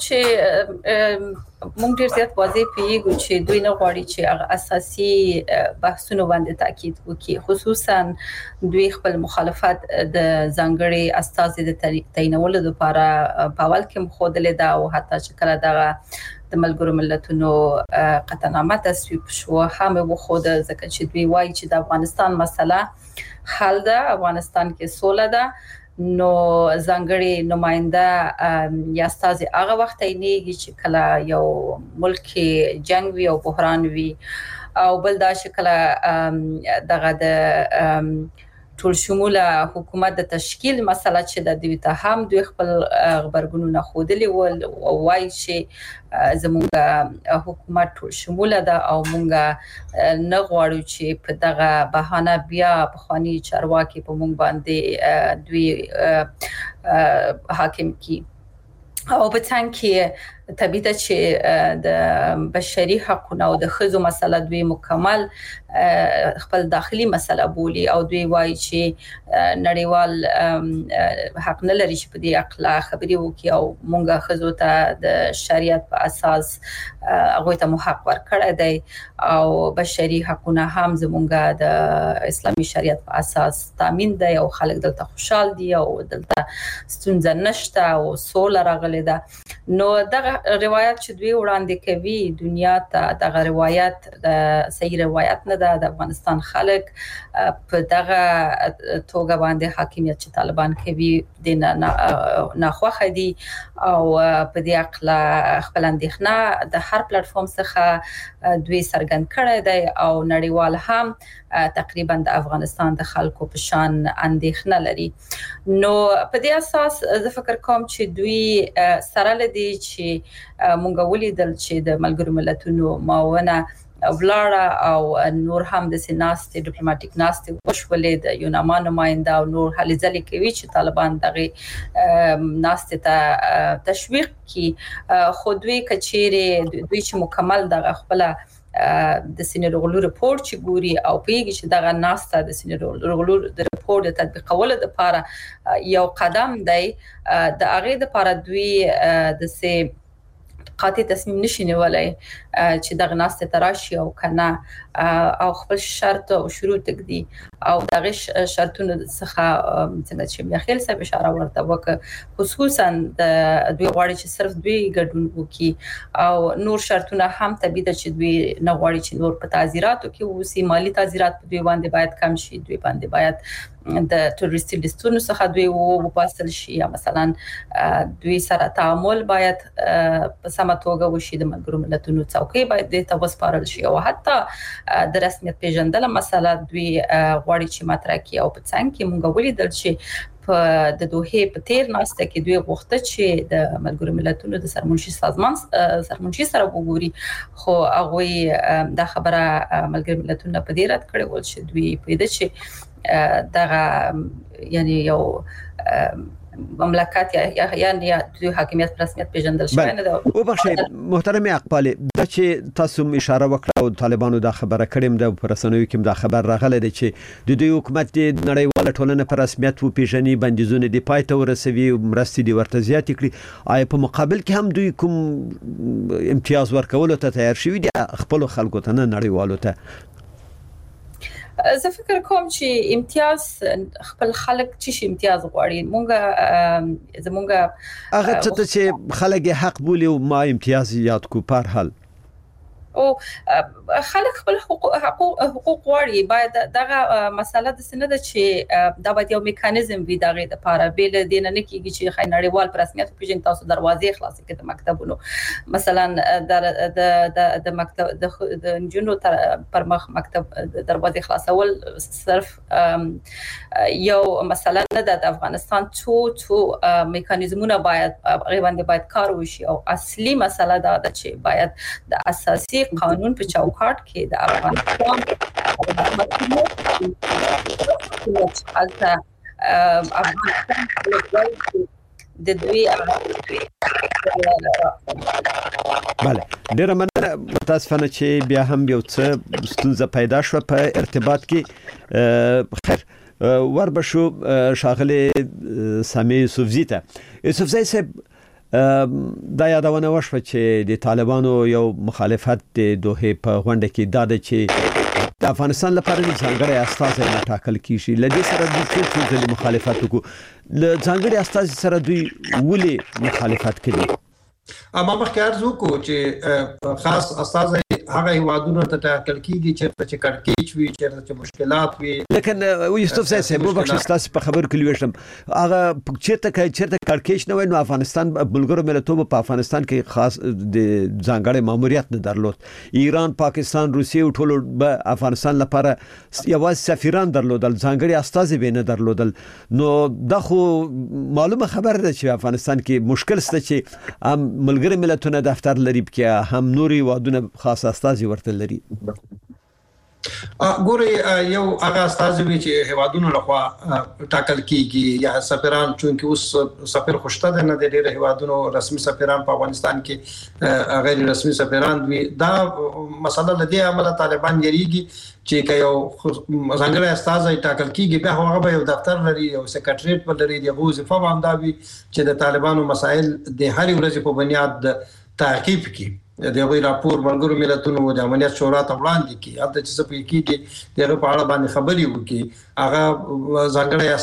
چې مونږ ډیر زیات واضح پیږو چې دوی نه غواړي چې هغه اساسي بحثونو باندې تاکید وکړي خصوصا دوی خپل مخالفت د ځانګړي استازي د تعینولو لپاره په اول کې مخودل دا او حتی چې کله دا د ملګرو ملتونو قطعنامه تصویب شو هم وخود ځکه چې دوی وایي چې د افغانستان مسله حل ده افغانستان کې سوله ده نو ځانګړي نماینده یا استازي هغه وخت یې چې کله یو ملک جنگ وی او بحران وی او بل دا چې کله دغه د ټول شموله حکومت د تشکیل مسله چې د دوی ته هم دوی خپل خبرګونونه خودلی ول او وایي چې زموږ حکومت ټول شموله ده او مونږ نه غواړو چې په دغه بهانه بیا په خواني چارواکي په مونږ باندې دوی حاکم کی او په څنګه کې طبيعت چې د بشري حقوقو او د خزو مسله دوی مکمل خپل داخلي مسله بولي او دوی وایي چې نړیوال حق نه لري چې په دې اقلا خبري وکړي او مونږه خزو ته د شریعت په اساس هغه ته حق ورکړی دی او بشري حقوقونه هم زمونږه د اسلامي شریعت په اساس تامین دی او خلک دلته خوشحال دي او دلته ستونزه نشته او سوله راغلي ده نو دغه روایت چې دوی وړاندې کوي دنیا ته دغه روایت د صحیح روایت نه ده د افغانستان خلک په دغه توګه باندې حاکمیت چې طالبان کوي د نه خوخه دي او په دې اقلا خپل اندېښنه د هر پلیټ فارم څخه دوی څرګند کړی دی او نړیوال هم تقریبا د افغانستان د خلکو په شان اندېښنه لري نو په دې اساس زه فکر کوم چې دوی سره لدی چې مونږ ولیدل چې د ملګرو ملتونو معاونه ولاړه او نور هم د سیناست ډیپلوماټیک ناست وشولې د یوناما نماینده او نور هلي ځلې کوي چې طالبان دغه ناست ته تشویق کی خو دوی کچېره دوی چې مکمل دغه خپل د سینیرغلو رپورت چې ګوري او پیږي چې دغه ناسته د سینیرغلو د رپورت د تطبیقولو لپاره یو قدم دی د هغه لپاره دوی د سه قاطع تصمیم نشي نیولای چې دغه ناسته تراشي او کنه او خپل شرط او شروط تګدي او دغه شرطونو څخه څنګه چې بیا خیل صاحب اشاره ورته وکړه خصوصا د دوی غواړي چې صرف دوی ګډون وکړي او نور شرطونه هم طبيعت چې دوی نه غواړي چې نور په تعزیراتو کې وسی مالی تعزیرات په دوی باندې باید کم شي دوی باندې باید د ټوریستي لیستونو څخه دوی وباسل شي یا مثلا دوی سره تعامل باید په سمه توګه وشي د ملګرو ملتونو څوکۍ باید د توسپارل شي او حتی د رسمیت پیژندل مسله دوی غواړي چې مطرح کړي او په څنګه کې مونږ ولیدل چې په د دوه په تیر ناسته کې دوی غوښته چې د ملګرو ملتونو د سرمنشي سازمان سرمنشي سره وګوري خو هغه دا خبره ملګرو ملتونو په دې رد کړې ول چې دوی پیدا چې دغه یعنی یو مملکت یا یعنی دوی حاکمیت پر رسمیت پیژندل شوی نه ده. او بخښه محترم اقبال د چې تاسو اشاره وکړه او طالبانو دا خبره کړم د پرسنوي کې دا خبر راغله د چې د دوی حکومت د نړیوال ټولنې پر رسمیت و پیژني بندیزونه د پای ته ورسوي مرستې د ورته زیات کړي آیا په مقابل کې هم دوی کوم امتیاز ورکول ته تیار شوی دي خپل خلکو ته نه نړیوالو ته؟ زه فکر کوم چې امتیاز خپل خلک چې امتیاز غواړي مونږه زمونږه هغه ته چې خلک حق بولي او ما امتیاز یاد کو پر حال او خلک خپل حقوق حقوق غواړي باید دغه مسله د سند چې دا باید یو میکانیزم وي دغه د لپاره بیل دین نه کیږي چې خای نړیوال پر رسمیت پیژن تاسو دروازې خلاصې کړي د مکتبونو مثلا د د د مکتب د جنونو پر مخ مکتب دروازې خلاصول صرف یو مثلا د افغانستان تو تو میکانیزمونه باید غیباندې باید کار وشي او اصلي مسله دا ده چې باید د اساسي قانون په چوکاټ کې د افغانستان د دوی بله ډیره مننه متاسفانه چې بیا هم یو څه ستونزه پیدا شو په ارتباط کې خیر وربشو شاغله سامي یوسفزی ته یوسفزی صاحب دا یادونه وشوه چې د طالبانو یو مخالفت د دوه په غونډه کې دا د چې د افغانستان لپاره د ځانګړي استازي نه ټاکل کیږي لدې سره د څه څه مخالفت وکړو ل ځانګړي استازي سره دوی ولې مخالفت کوي اما مخکې ارزو کو چې خاص استازي هغه هیوادونو ته ټاکل کیږي چې چې کړکېچ وي چې مشکلات وي لیکن یوسف صاحب مو بخښ تاسو په خبر کې لوښم هغه چیرته کې چیرته کړکېچ نه وای نو افغانستان بلګرو ملتونو په افغانستان کې خاص د ځانګړي ماموریت نه درلود ایران پاکستان روسیه ټول په افغانستان لپاره یوازې سفیران درلودل ځانګړي استازي به نه درلودل نو دا خو معلومه خبر ده چې افغانستان کې مشکل ست چې هم ملګری ملتونه دفتر لري کې هم نوري وادونه خاص استازي ورته لري ګوري یو هغه استازي چې هوادونو لخوا ټاکل کیږي یا سفیران چونکی اوس سفیر خوشته ده نه د ډېر هوادونو رسمي سفیران په افغانستان کې غیر رسمي سفیران وي دا مسله لدی عمله طالبان یریږي چې یو ځانګړی استازي ټاکل کیږي به هغه به یو دفتر لري او سکرټریټ په لري د وظیفه باندې وي چې د طالبانو مسائل د هر ورځ په بنیاد تعقیب کوي د غوی راپور ملګرو ملتونو د امنیت شورا ته وړاندې کی هلته چې څه پې کیږي دغه په اړه باندې خبري وکړي هغه ځانګړی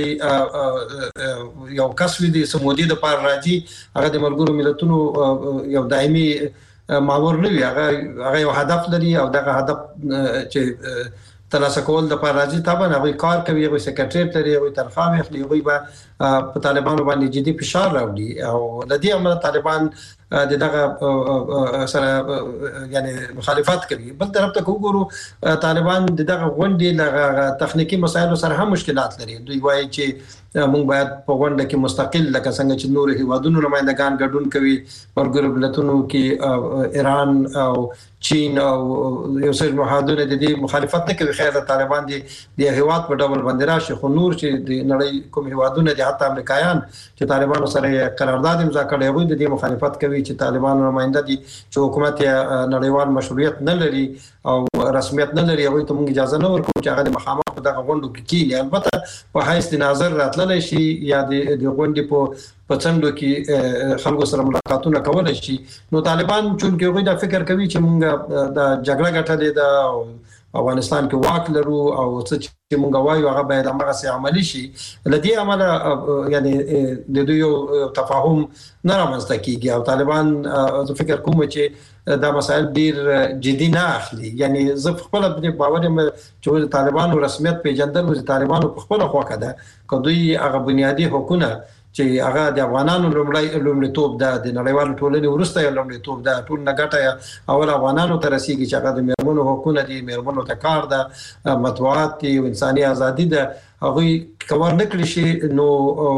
استازي یو کس وي د سمودي د پار راځي هغه د ملګرو ملتونو یو دایمي مامور نه وي هغه هغه یو هدف لري او دغه هدف چې ترلاسه کول د پار راځي طبعا هغه کار کوي هغه سکرټریټ لري هغه تنخواه اخلي هغه به په طالبانو باندې جدي فشار راوړي او لدی عمل طالبان د دغه سره یعنی مخالفت کوي بل طرف ته وګورو طالبان دغه غونډې لغه تخنیکی مسایل سره هم مشکلات لري دوی وایي چې موږ باید په غونډه کې مستقل لکه څنګه چې نور هیوادونو نمائندگان ګډون کوي ورګر ملتونو کې ایران او چین او یو څه مهادونه د دې مخالفت نه کوي خیر د طالبان دي د هیواد په ډول باندې راشي خو نور چې د نړۍ کوم هیوادونه دي حتی امریکایان چې طالبانو سره قرارداد امضا کړی وي د دې مخالفت کوي چې طالبان نماینده دي چې حکومت نړیوال مشروعیت نه لري او رسمیت نه لري هغه ته موږ اجازه نه ورکوو چې هغه مخامخ په دغه غونډو کې کینی البته په حیث د ناظر راتللی شي یا د غونډې په پڅندو کې خلکو سره ملاقاتونه کولای شي نو طالبان چون کې هغه دا فکر کوي چې موږ د جګړه ګټلې ده افغانستان کې واک لرو او څه چې موږ وایو هغه باید هغه سي عملی شي لدی عمله یعنی د دوی تفاهم نه رامنځته کیږي او طالبان زه فکر کوم چې دا مسائل ډیر جدي نه اخلي یعنی زه خپل په باور یم چې طالبانو رسمیت پیژندل او طالبانو په خپل خوا کده کدوې هغه بنیادی حقوقونه چې هغه د افغانانو لومړی لومړیتوب ده د نړیوال ټولنې ورسته لومړیتوب ده ټول نه ګټه اول افغانانو ته رسیږي چې هغه د میرمنو حقوقونه دي میرمنو ته کار ده مطبوعات دي انساني ازادي ده هغه کور نه کړی شي نو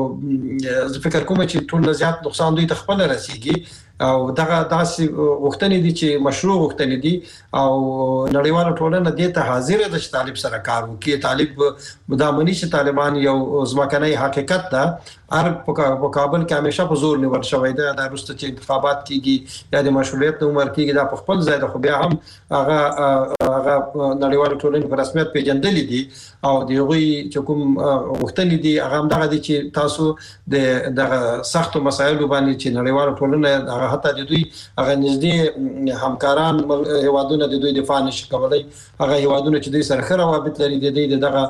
زه فکر کوم چې ټول زیات نقصان دوی ته خپل رسیږي او دغه داسې وختنې دي چې مشروع وختنې دي او نړیواله ټولنه دې ته حاضر ده چې طالب سره کار وکړي. طالب مدامني چې طالبان یو ځمکنی حقیقت ده هر په کابل کې همیشه په زور نیول شوی ده د وروسته چې انتخابات کیږي یا د مشروعیت عمر کیږي دا په خپل ځای ده خو بیا هم هغه هغه نړیواله ټولنه په رسمیت پیژندلې دي او دغه چې کوم وختنې دي هغه هم دغه دي چې تاسو د دغه سختو مسایلو باندې چې نړیواله ټولنه هغه حتی د دوی هغه نږدې همکاران هیوادونه د دوی دفاع نشي کولای هغه هیوادونه چې دوی سره خره روابط لري د دې دغه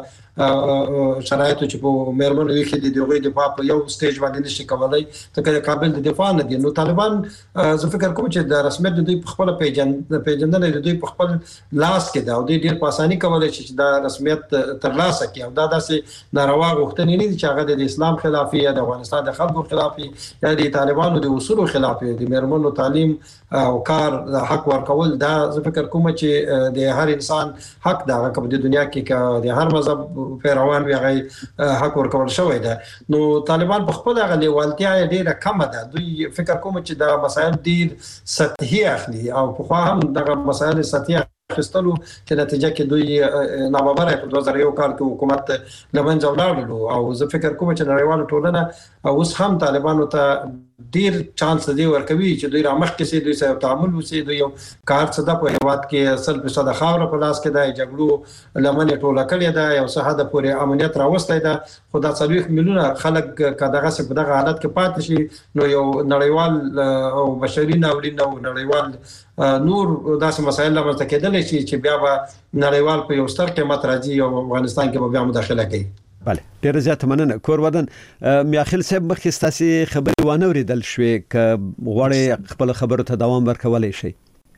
شرایطو چې په مېرمنو کې د دوی دفاع په یو سټیج باندې نشي کولای ته کابل د دفاع نه دي. نو طالبان زه فکر کوم چې د رسمیت د دوی په خپل پیژند پیژندنه د دوی په خپل لاس کې ده او دوی ډیر په اساني کولای شي چې د رسمیت ترلاسه کړي او دا داسې ناروا غوښتنې نه دي چې هغه د اسلام خلاف یا د افغانستان د خلکو خلاف یا د طالبانو د اصولو خلاف دي. مېرمنو تعلیم او کار حق ورکول دا زه فکر کوم چې د هر انسان حق ده هغه په دنیا کې د هر مذهب پیروان وي هغه حق ورکول شوی ده. نو طالبان په خپل هغه لیوالتیا ډیره کم ده. دوی فکر کوم چې دا مسایل ډیر سطحي اخلي او په خو هم دغه مسایل سطحي خستلو چې نتیجه کې دوی ناببره په دوه زره یو کال کې حکومت لمنځه ولاړلو او زه فکر کوم چې نړیواله ټولنه اوس هم طالبانو ته ډیر چانس دی ورکوي چې دوی رامخ کې سي دوی سره تعامل وسي دوی یو کار څه د په هواد کې اصل په صد خاور په لاس کې د جګړو لمنه ټوله کړی دا یو څه حد پورې امنیت راوستای دا خدا څلويخ میلیونه خلک کداغه څه په دغه حالت کې پاتې شي نو یو نړیوال او بشري ناورین او نړیوال نور داسې مسایل لمنځه کېدل شي چې بیا به نړیوال په یو ستر قیمت راځي او افغانستان کې به بیا مداخله کوي. بله ډیر زیات مننه کور ودان میاخیل صاحب مخکې ستاسو خبرې وانه ورېدل شوې ک غوړې خپل خبرو ته دوام ورکولای شي.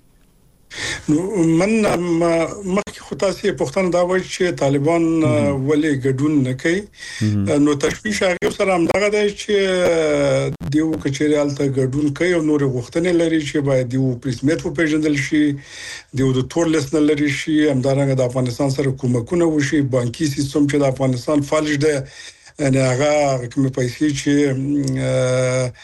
من مخکې خو تاسو پښتون دا وایي چې طالبان ولې ګډون نه کوي نو تشویش هغه سره هم دغه دی چې دیو کچریال ته ګډون کوي او نور غوښتنې لري چې باید دیو پرسمیت په پیژندل شي دیو د تور لیست نه لري شي همدارنګه د افغانستان سره کومکونه وشي بانکي سیستم چې د افغانستان فالج دی ان هغه کوم پیسې چې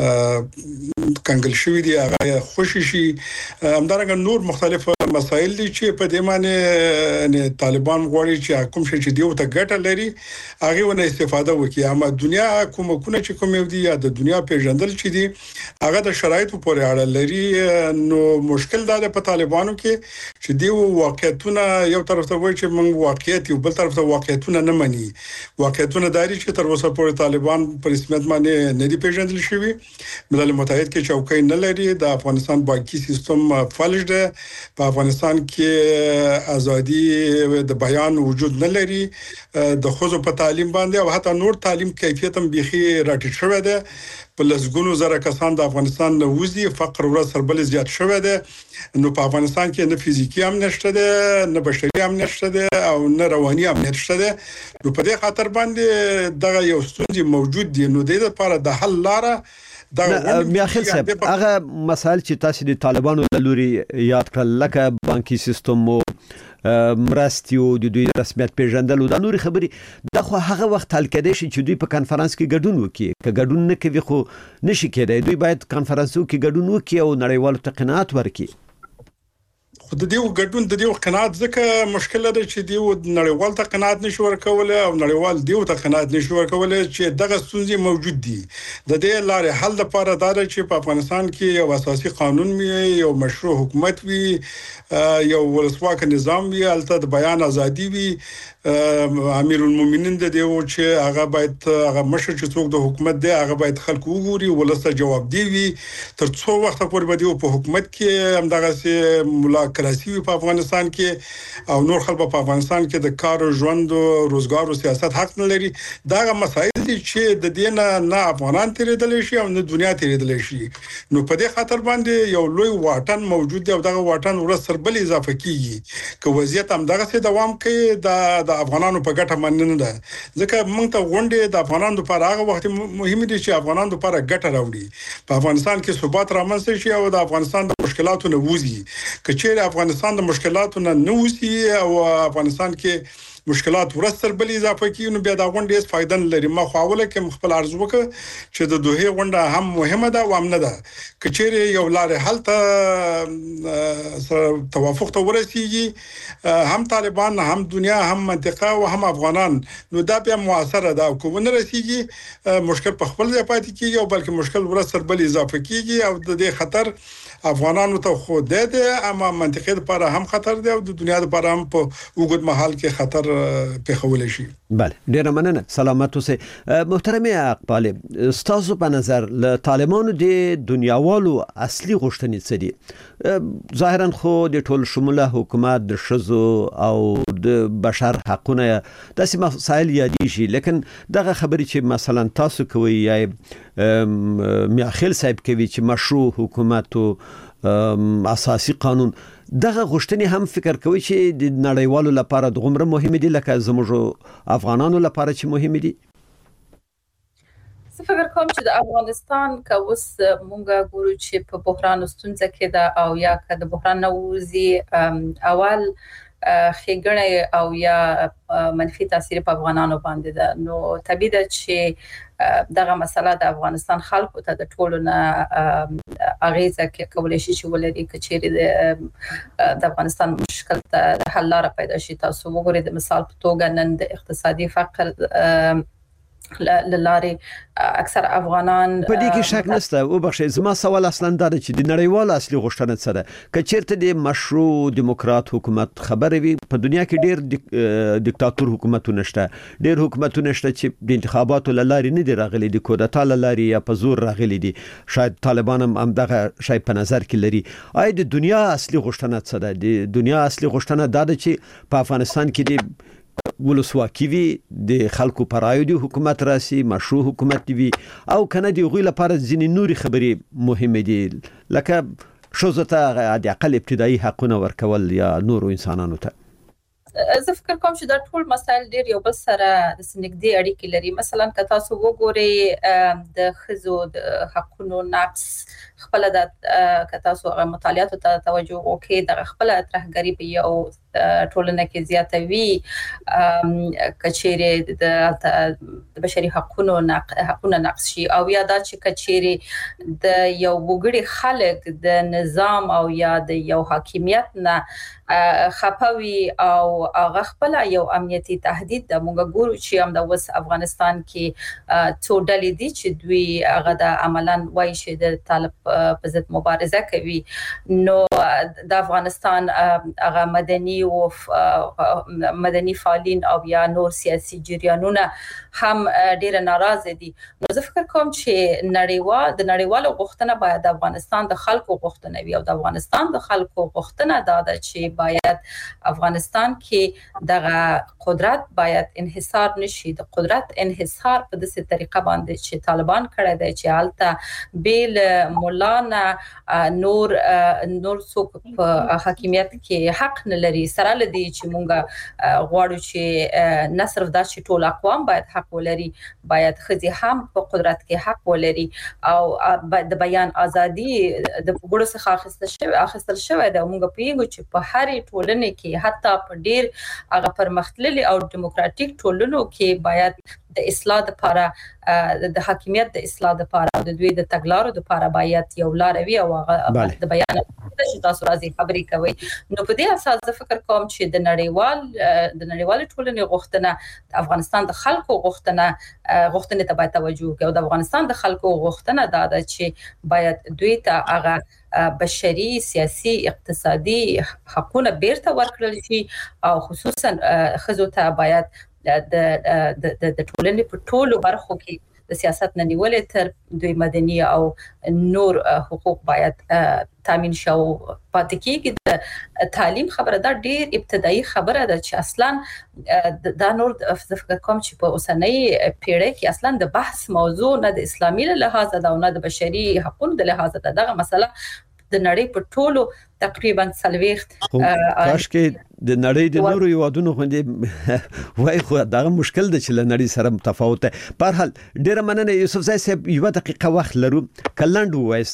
کنګل شوی دی هغه خوشی شي همدارنګه نور مختلف مسایل دي چې په دې معنی طالبان غواړي چې کوم شي چې دیو ته ګټه لري هغه ونه استفاده وکړي اما دنیا کومکونه چې کوم دی یا د دنیا پیژندل چې دي هغه د شرایطو پورې اړه لري نو مشکل دا په طالبانو کې چې دیو واقعیتونه یو طرف ته وایي چې موږ واقعیت یو بل طرف ته واقعیتونه نه مني واقعیتونه داري چې تر اوسه پورې طالبان په رسمیت باندې نه دي پیژندل شوی ملل متحد کې چوکۍ نه لري د افغانستان بانکي سیستم فلج ده په افغانستان کې ازادي د بیان وجود نه لري د خوځو په تعلیم باندې او حتی نور تعلیم کیفیت هم بيخي راټیټ شوی ده په لسګونو زره کسان د افغانستان نه وځي فقر ورځ سره بل زیات شوی ده نو په افغانستان کې نه فزیکی هم نشته ده نه بشري هم نشته ده او نه رواني هم نشته ده نو په دې خاطر باندې دغه یو ستونزې موجود دي نو د دې لپاره د حل لاره دا میاخیل صاحب هغه مسائل چې تاسو د طالبانو له لوري یاد کړل لکه بانکي سیستم او مرستیو د دوی رسمیت پیژندل او د نوري خبري د خو هغه وخت حل کېدای شي چې دوی په کانفرنس کې ګډون وکړي که ګډون نه کوي خو نشي کېدای دوی باید کانفرنسو کې ګډون وکړي او نړیوالو ته قناعت ورکړي خو د دې ګډون د دې قناعت ځکه مشکل ده چې دی نړیوال ته قناعت نشو ورکول او نړیوال دیو ته قناعت نشو ورکول چې دغه ستونزې موجود دي د دې لارې حل لپاره دا چې په افغانستان کې یو اساسي قانون وي یو مشروع حکومت وي یو ولسواک نظام وي البته د بیان ازادي وي امیر المؤمنین د دیو چې هغه باید هغه مشر چې څوک د حکومت دی هغه باید خلکو وګوري ولسته جواب دی وي تر څو وخت پورې به دیو په حکومت کې همدغه سي ملاکراسي په افغانستان کې او نور خلک په افغانستان کې د کار او ژوند او روزګار او سیاست حق نه لري دا مسایل دي چې د دینه نه افغانان تیرېدل شي او نه دنیا تیرېدل شي نو په دې خاطر باندې یو لوی واټن موجود دی او دغه واټن ورسره بل اضافه کیږي که وضعیت همدغه سي دوام کوي د د افغانانو په ګټه باندې نه ده ځکه موږ ته غونډې د افغانانو لپاره هغه وخت مهم دي چې افغانانو لپاره ګټه راوړي په افغانستان کې ثبات رامنځته شي او د افغانستان د مشکلاتو نه وځي کچېر افغانستان د مشکلاتو نه نه وځي او افغانستان کې مشکلات ورستر بل اضافه کیږي نو بیا دا غونډه هیڅ فائدہ نه لري. ما خواوله کې خپل ارزو وکړه چې د دوه غونډه هم مهمه ده او امنه ده. کچېره یو لار حل ته توافق ته ورسیږي هم طالبان هم دنیا هم منطقه او هم افغانان نو دا بیا موثره ده. کوونه رسیږي مشکل په خپل ځای پاتې کیږي او بلکې مشکل ورستر بل اضافه کیږي او د دې خطر افغانانو ته خو ده اما منطقې لپاره هم خطر دی او د دنیا لپاره هم په وګړي محل کې خطر پیښول شي. بله ډیر مننه سلامت اوسئ. محترم اقبال استاسو په نظر له طالبانو د دنیاوالو اصلي غوښتنې څه دي؟ ظاهرا خو د ټول شموله حکومت د شذو او د بشر حقونه داسې مسایل یادېږي لیکن دغه خبرې چې مثلا تاسو کوي یا میاخیل صاحب کوي چې مشروع حکومت او اساسي قانون دغه غوښتنې هم فکر کوي چې د نړیوالو لپاره د غمره مهمه دي لکه زموږ افغانانو لپاره چې مهمه دي؟ فکر کوم چې د افغانستان که اوس مونږه ګورو چې په بحران ستونزه کې ده او یا که د بحران نووزي اول خېګړې او یا منفي تاثیر په افغانانو باندې ده نو طبيعي ده چې دغه مسله د افغانستان خلکو ته د ټولو نه اغیزه کولای شي چې ولري کچېری د افغانستان مشکل ته حل لاره پیدا شي. تاسو وګورئ د مثال په توګه نن د اقتصادي فقر لاره اکثر افغانان په دې کې شک نشته. او بخښه زما سوال اصلا دا چې د نړیوال اصلي غوښتنه څه ده؟ کچېرته د مشروع دیموکرات حکومت خبره وي په دنیا کې ډېر دیکتاتور حکومتونه شته، ډېر حکومتونه شته چې د انتخاباتو لاري نه دی راغلي، د کودتا لاري یا په زور راغلي دي. شاید طالبان هم دغه شی په نظر کې لري. آیا د دنیا اصلي غوښتنه څه ده؟ د دنیا اصلي غوښتنه دا ده چې په افغانستان کې د ولسواکي وي، د خلکو پرایو دی حکومت راسي، مشروع حکومت وي او کنه دی غوی لپاره ځینې نوري خبرې مهمه دي لکه شوزه ته د اقل ابتدایي حقونه ورکول یا نورو انسانانو ته. زه فکر کوم چې دا ټول مسایل ډېر یو بل سره د سنګدي اړیکې لري. مثلا که تاسو وګورئ د ښځو د حقونو نقص خپل د که تاسو مطالعاتو ته توجه وکړئ د خپل ترهګری په یو ټولنه کې زیاتوي کچېری د بشري حقونو حقونه نقص شي او یا دا چې کچېری د یو وګړي خلک د نظام او یا د یو حاکمیت نه خپوي او هغه خپل یو امنیتي تهدید د موږ ګورو چې هم د وس افغانستان کې څو ډلې دي چې دوی هغه د عملاً وایي چې د طالب په ضد مبارزه کوي. نو د افغانستان هغه مدني او مدني فعالین او یا نور سیاسي جریانونه هم ډېر ناراضه دي. نو زه فکر کوم چې نړیوال د نړیوالو غوښتنه باید د افغانستان د خلکو غوښتنه وي او د افغانستان د خلکو غوښتنه دا ده چې باید افغانستان کې دغه قدرت باید انحصار نشي. د قدرت انحصار په داسې طریقه باندې چې طالبان کړی دی چې حالته بیل مولانا نور نور څوک په حاکمیت کې حق نه لري. سره لدی چې مونږه غواړو چې نه صرف دا چې ټول اقوام باید حق ولري، باید خځې هم په قدرت کې حق ولري او د بیان ازادي د وګړو څخه اخیستل شوی اخیستل شوی د مونږ پیغو چې په هر ټولنه کې حتی په ډیر هغه پرمختللي او دیموکراتیک ټولنو کې باید د اصلاح لپاره د حاکمیت د اصلاح لپاره د دوی د تګلارو لپاره باید یو لار وي او هغه د بیان چې تاسو راځي خبرې کوي. نو په دې اساس زه فکر کوم چې د نړیوال د نړیوال ټولنې غوښتنه د افغانستان د خلکو غوښتنه غوښتنې ته باید توجه وکړي او د افغانستان د خلکو غوښتنه دا ده چې باید دوی ته هغه بشري، سیاسي، اقتصادي حقونه بیرته ورکړل شي او خصوصا ښځو ته باید د د د ټولنې په ټولو برخو کې د سیاست نه نیولې تر دوی مدني او نور حقوق باید تامین شو پاتې کېږي. د تعلیم خبره دا ډېر ابتدایي خبره ده چې اصلا دا نور فکر کوم چې په اوسنۍ پیړۍ کې اصلا د بحث موضوع نه د اسلامي له لحاظه ده او نه د بشري حقوقو د لحاظه ده. دغه مسله د نړۍ په ټولو تقریبا څلويخت کاش کې د نړۍ د نورو یوادونو غوندې وای خو دا مشکل دی چې له نړۍ سره متفاوت دی. په هر حال ډیره مننه یوسف زای صاحب. یو دقیقه وخت لرو کلند وایس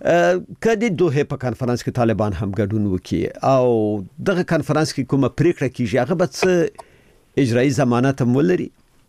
کدی دوه په کانفرنس کې طالبان هم ګډون وکي او دغه کانفرنس کې کومه پریکړه کیږي هغه به څه اجرایي ضمانت هم ولري؟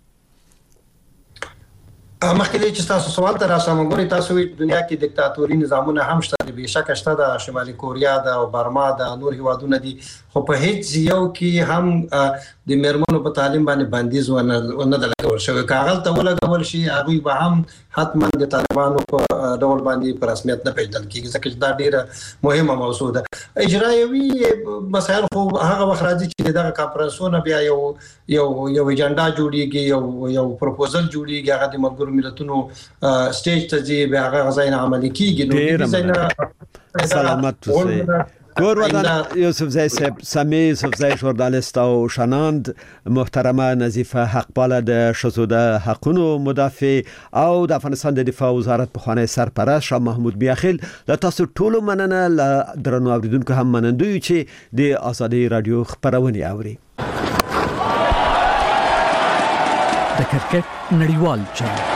مخکې چې تاسو سوال ته راسم غوړي تاسو وی دنیا کې دیکتاتوري نظامونه هم شته به شک شته د شمالي کوریا د او برما د نور هیوادونو دي خو په هیڅ یو کې هم د میرمنو په تعلیم باندې بندیز ونه ونه د لګول شوی کاغذ ته ولګول شي هغه به هم حتما د طالبانو په ډول باندې په رسمیت نه پیژندل کیږي ځکه چې دا ډیره مهمه موضوع ده اجرایوي مسایل خو هغه وخت راځي چې دغه کانفرنسونه بیا یو یو یو ایجنډا جوړیږي یو یو پروپوزل جوړیږي هغه د ملګرو ملتونو سټیج ته ځي به هغه غزاین عملي کیږي نو ډیزاین سلامت اوسئ. کور ودان یوسف زای صاحب سمی یوسف زای ژورنالیست او شناند محترمه نظیفه حقپاله د ښځو د حقونو مدافع او د افغانستان د دفاع وزارت پخوانی سرپرست شاه محمود بیاخیل له تاسو ټولو مننه له درنو اوریدونکو هم منندوی چې د آزادي رادیو خبرونه اوري. د کرکټ نړیوال چم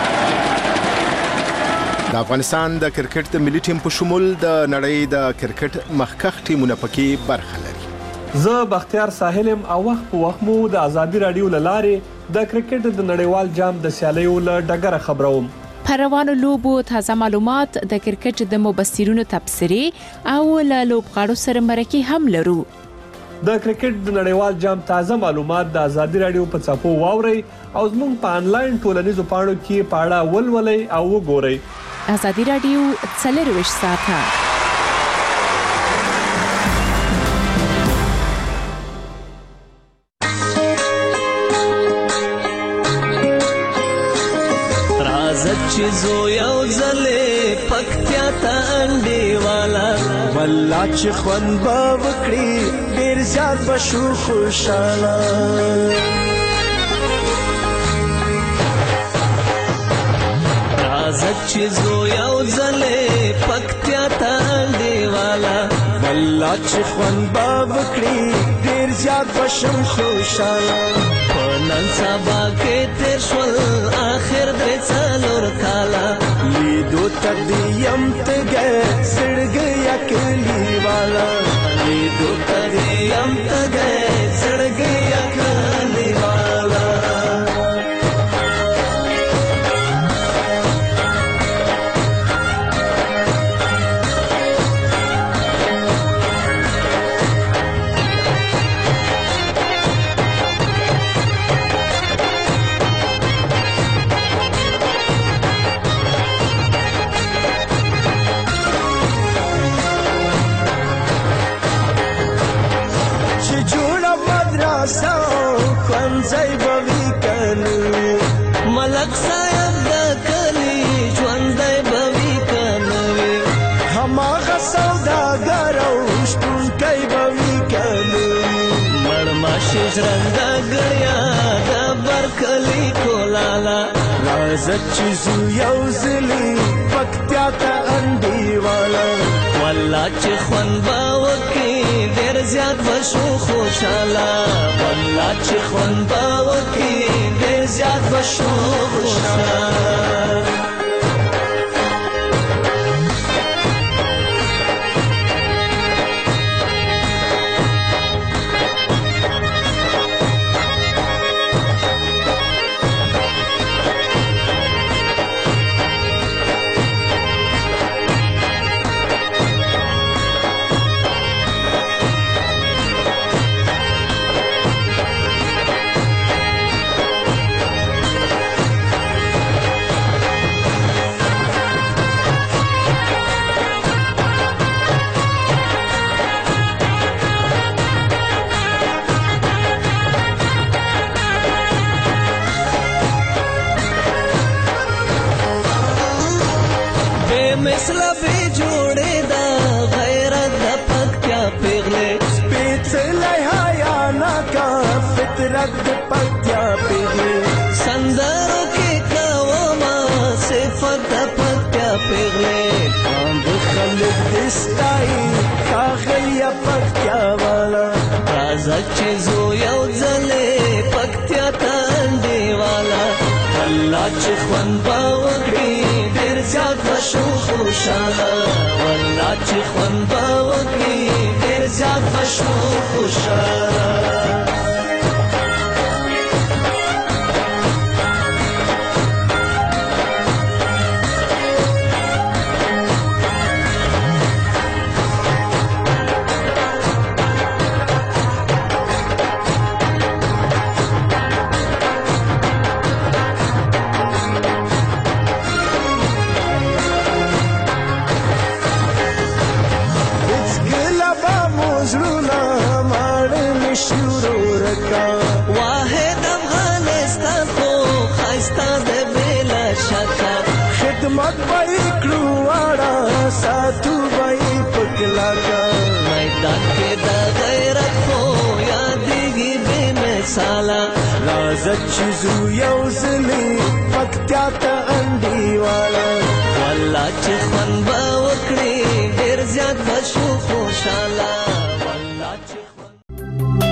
د افغانستان د کرکټ د ملي ټیم په شمول د نړۍ د کرکټ مخکښ ټیمونه پکې برخه لري. زه بختیار ساحلم او وخت په وخت مو د آزادي رادیو لاره د کرکټ د نړیوال جام د سیالیو له ډګره خبروم. پر روانو لوبو تازه معلومات د کرکټ د مبصرینو تبصرې او له لوبغاړو سره مرکه هم لرو. د کرکټ د نړیوال جام تازه معلومات د آزادي رادیو په صفحو واورئ او زموږ په انلاین ټولنیزو پاڼو کې پاړه ولولئ او وګورئ. آزادي رادیو څلرویشت ساعته رازت چې زو یو ځلې پکتیا ته انډې والا والله چې خوند به وکړي ډېر زیات به شو خوشاله رازت چې زو یو ځلې پکتیا ته انډې والا والله چې خوند به وکړي ډېر زیات به شم خوشاله په نن سبا کې تېر شول آخر درې څلور کاله لیدو ته دې یم تږی زړګی کلی والا لیدو ته دې یم تږی زړګی کلی والا ځای بوي کنه ملک صاحب د کلی ژوندۍ بوي کنه هماغه سوداګر او شتونکی بوي کنه مړماشه ژرنده ګړیا د برکلی کولالا رازت چې زو یو ځلې پکتیا ته انډې والا والله چې خوند به وکړي ډېر زیات به شو خوشاله والله چې خوند به وکړي ډېر زیات به شو خوشاله مثلا به جوړې دا غیرت د پکتیا پیغلې سپېڅلی حیا ناکه فطرت د پکتیا پیغلې سندرو کې کومه صفت د پکتیا پیغلې کاند خلک دې ستایي ښاغلیه پکتیا والا راځه چې زو یو ځلې پکتیا ته انډې والا والله چې خوند به وکړي ډېر زیات به شو خوشاله والله چې خوند به وکړي ډېر زیات به شو خوشاله بای کړواړه ساتو بای پکلا کا میدان کې د غیرت خو یادېږي بې مثاله راځه چې زو یو ځلې پکتیا ته انډیواله والله چې خوند به وکړي ډېر زیات به شو خوشحاله